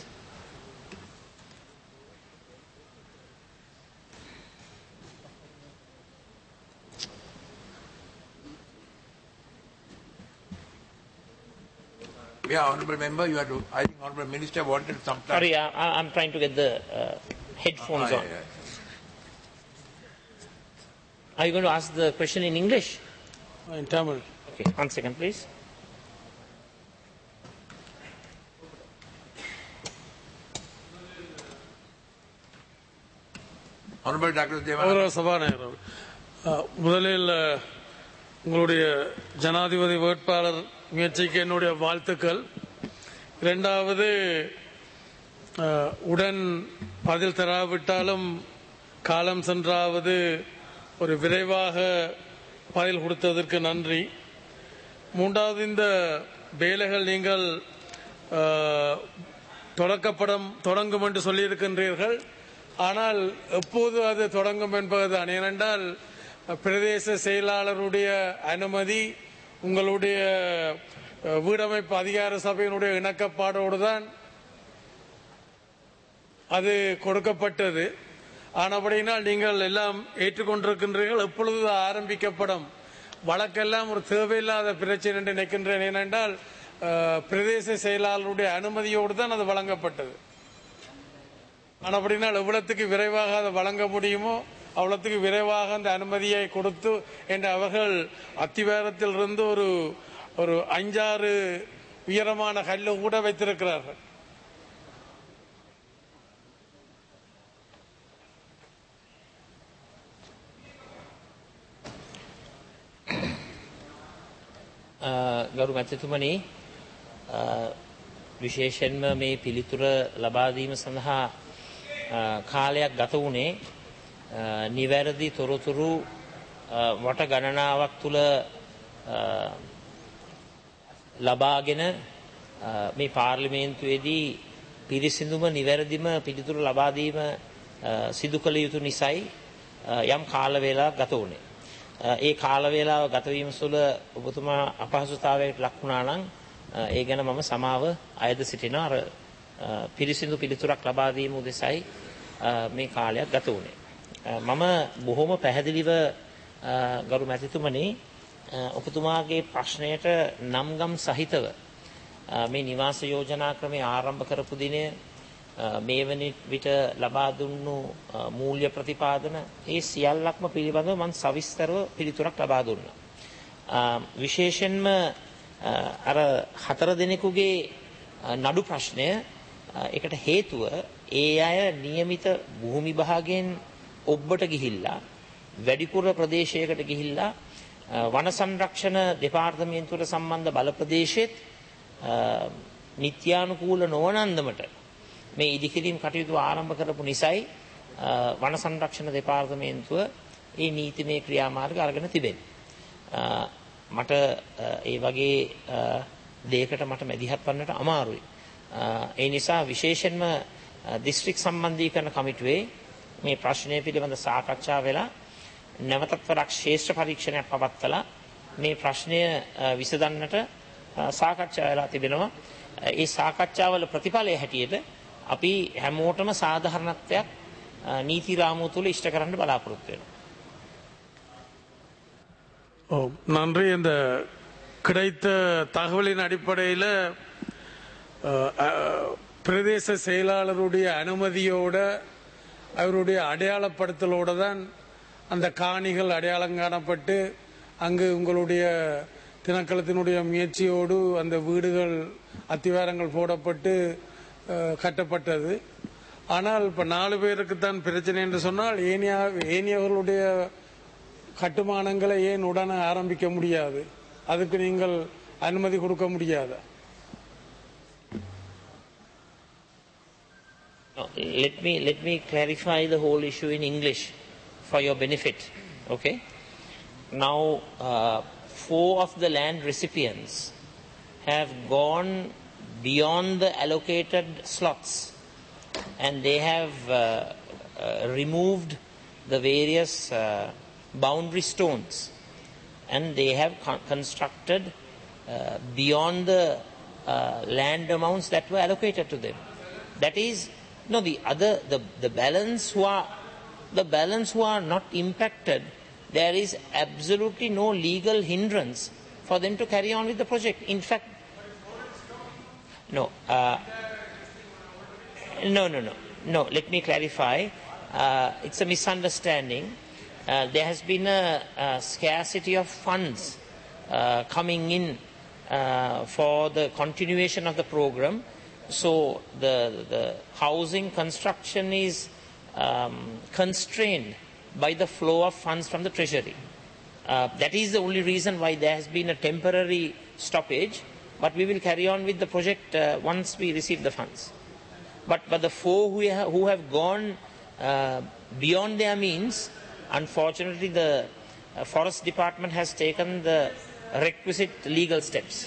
Yeah, honourable member, you had to, I think honourable minister wanted some time. Sorry, I'm trying to get the headphones on. Yeah. Are you going to ask the question in English? In Tamil. Okay, 1 second please. Honourable Dr. கௌரவ சபாநாயகர், முதலில் உங்களுடைய ஜனாதிபதி வேட்பாளர் முயற்சிக்கு என்னுடைய வாழ்த்துக்கள். இரண்டாவது, உடன் பதில் தராவிட்டாலும் காலம் சென்றாவது ஒரு விரைவாக பதில் கொடுத்ததற்கு நன்றி. மூன்றாவது, இந்த வேலைகள் நீங்கள் தொடங்கும் என்று சொல்லியிருக்கின்றீர்கள். ஆனால் எப்போது அது தொடங்கும் என்பதுதான். ஏனென்றால் பிரதேச செயலாளருடைய அனுமதி உங்களுடைய வீடமைப்பு அதிகார சபையினுடைய இணக்கப்பாடோடு தான் அது கொடுக்கப்பட்டது. ஆனபடியினால் நீங்கள் எல்லாம் ஏற்றுக்கொண்டிருக்கின்றீர்கள். எப்பொழுது ஆரம்பிக்கப்படும்? வழக்கெல்லாம் ஒரு தேவையில்லாத பிரச்சனை என்று நினைக்கின்றேன். ஏனென்றால் பிரதேச செயலாளருடைய அனுமதியோடு தான் அது வழங்கப்பட்டது. ஆனபடினால் எவ்வளத்துக்கு விரைவாக அதை வழங்க முடியுமோ அவ்வளத்துக்கு விரைவாக அந்த அனுமதியை கொடுத்து என்று அவர்கள் அத்திவாரத்தில் இருந்து ஒரு 5-6 உயரமான கல்லு கூட வைத்திருக்கிறார்கள். ගරු මැතිතුමනි, විශේෂයෙන්ම මේ පිළිතුර ලබා දීම සඳහා කාලයක් ගත වුණේ නිවැරදි තොරතුරු වට ගණනාවක් තුළ ලබාගෙන මේ පාර්ලිමේන්තුවේදී පිරිසිදුම නිවැරදිම පිළිතුරු ලබා දීම සිදු කළ යුතු නිසයි යම් කාල වේලාවක් ගත වුණේ. ඒ කාල වේලාව ගත වීම සුළ ඔබතුමා අපහසුතාවයකට ලක් වුණා නම් ඒ ගැන මම සමාව අයද සිටිනවා. අර පිරිසිදු පිළිතුරක් ලබා දීම උදෙසයි මේ කාලයක් ගත වුණේ. මම බොහොම පැහැදිලිව ගරු මැතිතුමනි ඔබතුමාගේ ප්‍රශ්නයට නම්ගම් සහිතව මේ නිවාස යෝජනා ක්‍රමය ආරම්භ කරපු දිනය මේ වන විට ලබා දුන්නු මූල්‍ය ප්‍රතිපාදන ඒ සියල්ලක්ම පිළිබඳව මම සවිස්තරව පිළිතුරක් ලබා දුන්නා. විශේෂයෙන්ම අර 4 දෙනෙකුගේ නඩු ප්‍රශ්නය ඒකට හේතුව ඒ අය નિયમિત භූමි භාගයෙන් ඔබ්බට ගිහිල්ලා වැඩිපුර ප්‍රදේශයකට ගිහිල්ලා වන සංරක්ෂණ දෙපාර්තමේන්තුවට සම්බන්ධ බල ප්‍රදේශෙත් නිත්‍යානුකූල නොවන අන්දමට මේ ඉදිකිරීම් කටයුතු ආරම්භ කරපු නිසායි වන සංරක්ෂණ දෙපාර්තමේන්තුව ඒ නීතිමය ක්‍රියාමාර්ග අරගෙන තිබෙන්නේ. මට ඒ වගේ දෙයකට මට මැදිහත් වන්නට අමාරුයි. ඒ නිසා විශේෂයෙන්ම දිස්ත්‍රික් සම්බන්ධීකරණ කමිටුවේ මේ ප්‍රශ්නය පිළිබඳ සාකච්ඡා වෙලා නැවතත් වරක් ශ්‍රේෂ්ඨ පරීක්ෂණයක් පවත්වලා මේ ප්‍රශ්නය විසඳන්නට සාකච්ඡා වෙලා තිබෙනවා. ඒ සාකච්ඡාවල ප්‍රතිඵලය හැටියට අපි හැමෝටම සාධාරණත්වයක් නීති රාමුව තුළ ඉෂ්ට කරන්න බලාපොරොත්තු වෙනවා. நன்றி. இந்த கிடைத்த தகவலின் அடிப்படையில் பிரதேச செயலாளருடைய அனுமதியோட அவருடைய அடையாளப்படுத்தலோட தான் அந்த காணிகள் அடையாளம் காணப்பட்டு அங்கு உங்களுடைய திணைக்களத்தினுடைய முயற்சியோடு அந்த வீடுகள் அத்திவாரங்கள் போடப்பட்டு கட்டப்பட்டது. ஆனால் இப்போ 4 பேருக்கு தான் பிரச்சனை என்று சொன்னால் ஏனியவர்களுடைய கட்டுமானங்களை ஏன் உடனே ஆரம்பிக்க முடியாது? அதுக்கு நீங்கள் அனுமதி கொடுக்க முடியாதா? Let me clarify the whole issue in English for your benefit. Okay. Now, 4 of the land recipients have gone beyond the allocated slots and they have removed the various boundary stones, and they have constructed beyond the land amounts that were allocated to them. That is, no, the balance who are not impacted, there is absolutely no legal hindrance for them to carry on with the project. In fact, no, let me clarify. It's a misunderstanding. There has been a scarcity of funds coming in for the continuation of the program. So the housing construction is constrained by the flow of funds from the Treasury. That is the only reason why there has been a temporary stoppage, but we will carry on with the project once we receive the funds. But the four who have gone beyond their means, unfortunately the Forest Department has taken the requisite legal steps.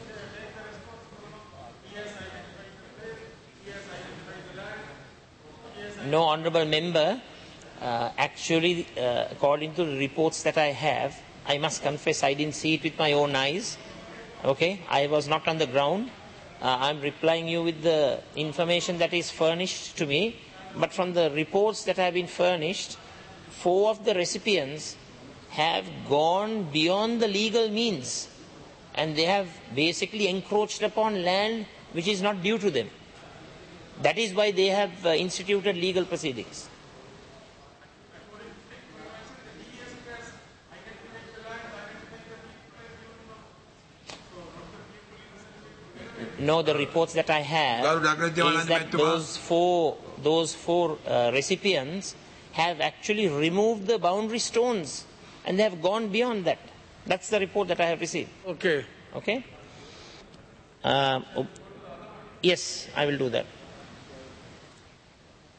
No, honourable member, actually according to the reports that I have, I must confess I didn't see it with my own eyes. Okay, I was not on the ground. I'm replying you with the information that is furnished to me, but from the reports that have been furnished, 4 of the recipients have gone beyond the legal means, and they have basically encroached upon land which is not due to them. That is why they have instituted legal proceedings. No, the reports that I have is that those four recipients have actually removed the boundary stones, and they have gone beyond that. That's the report that I have received. Okay. Okay. Yes, I will do that.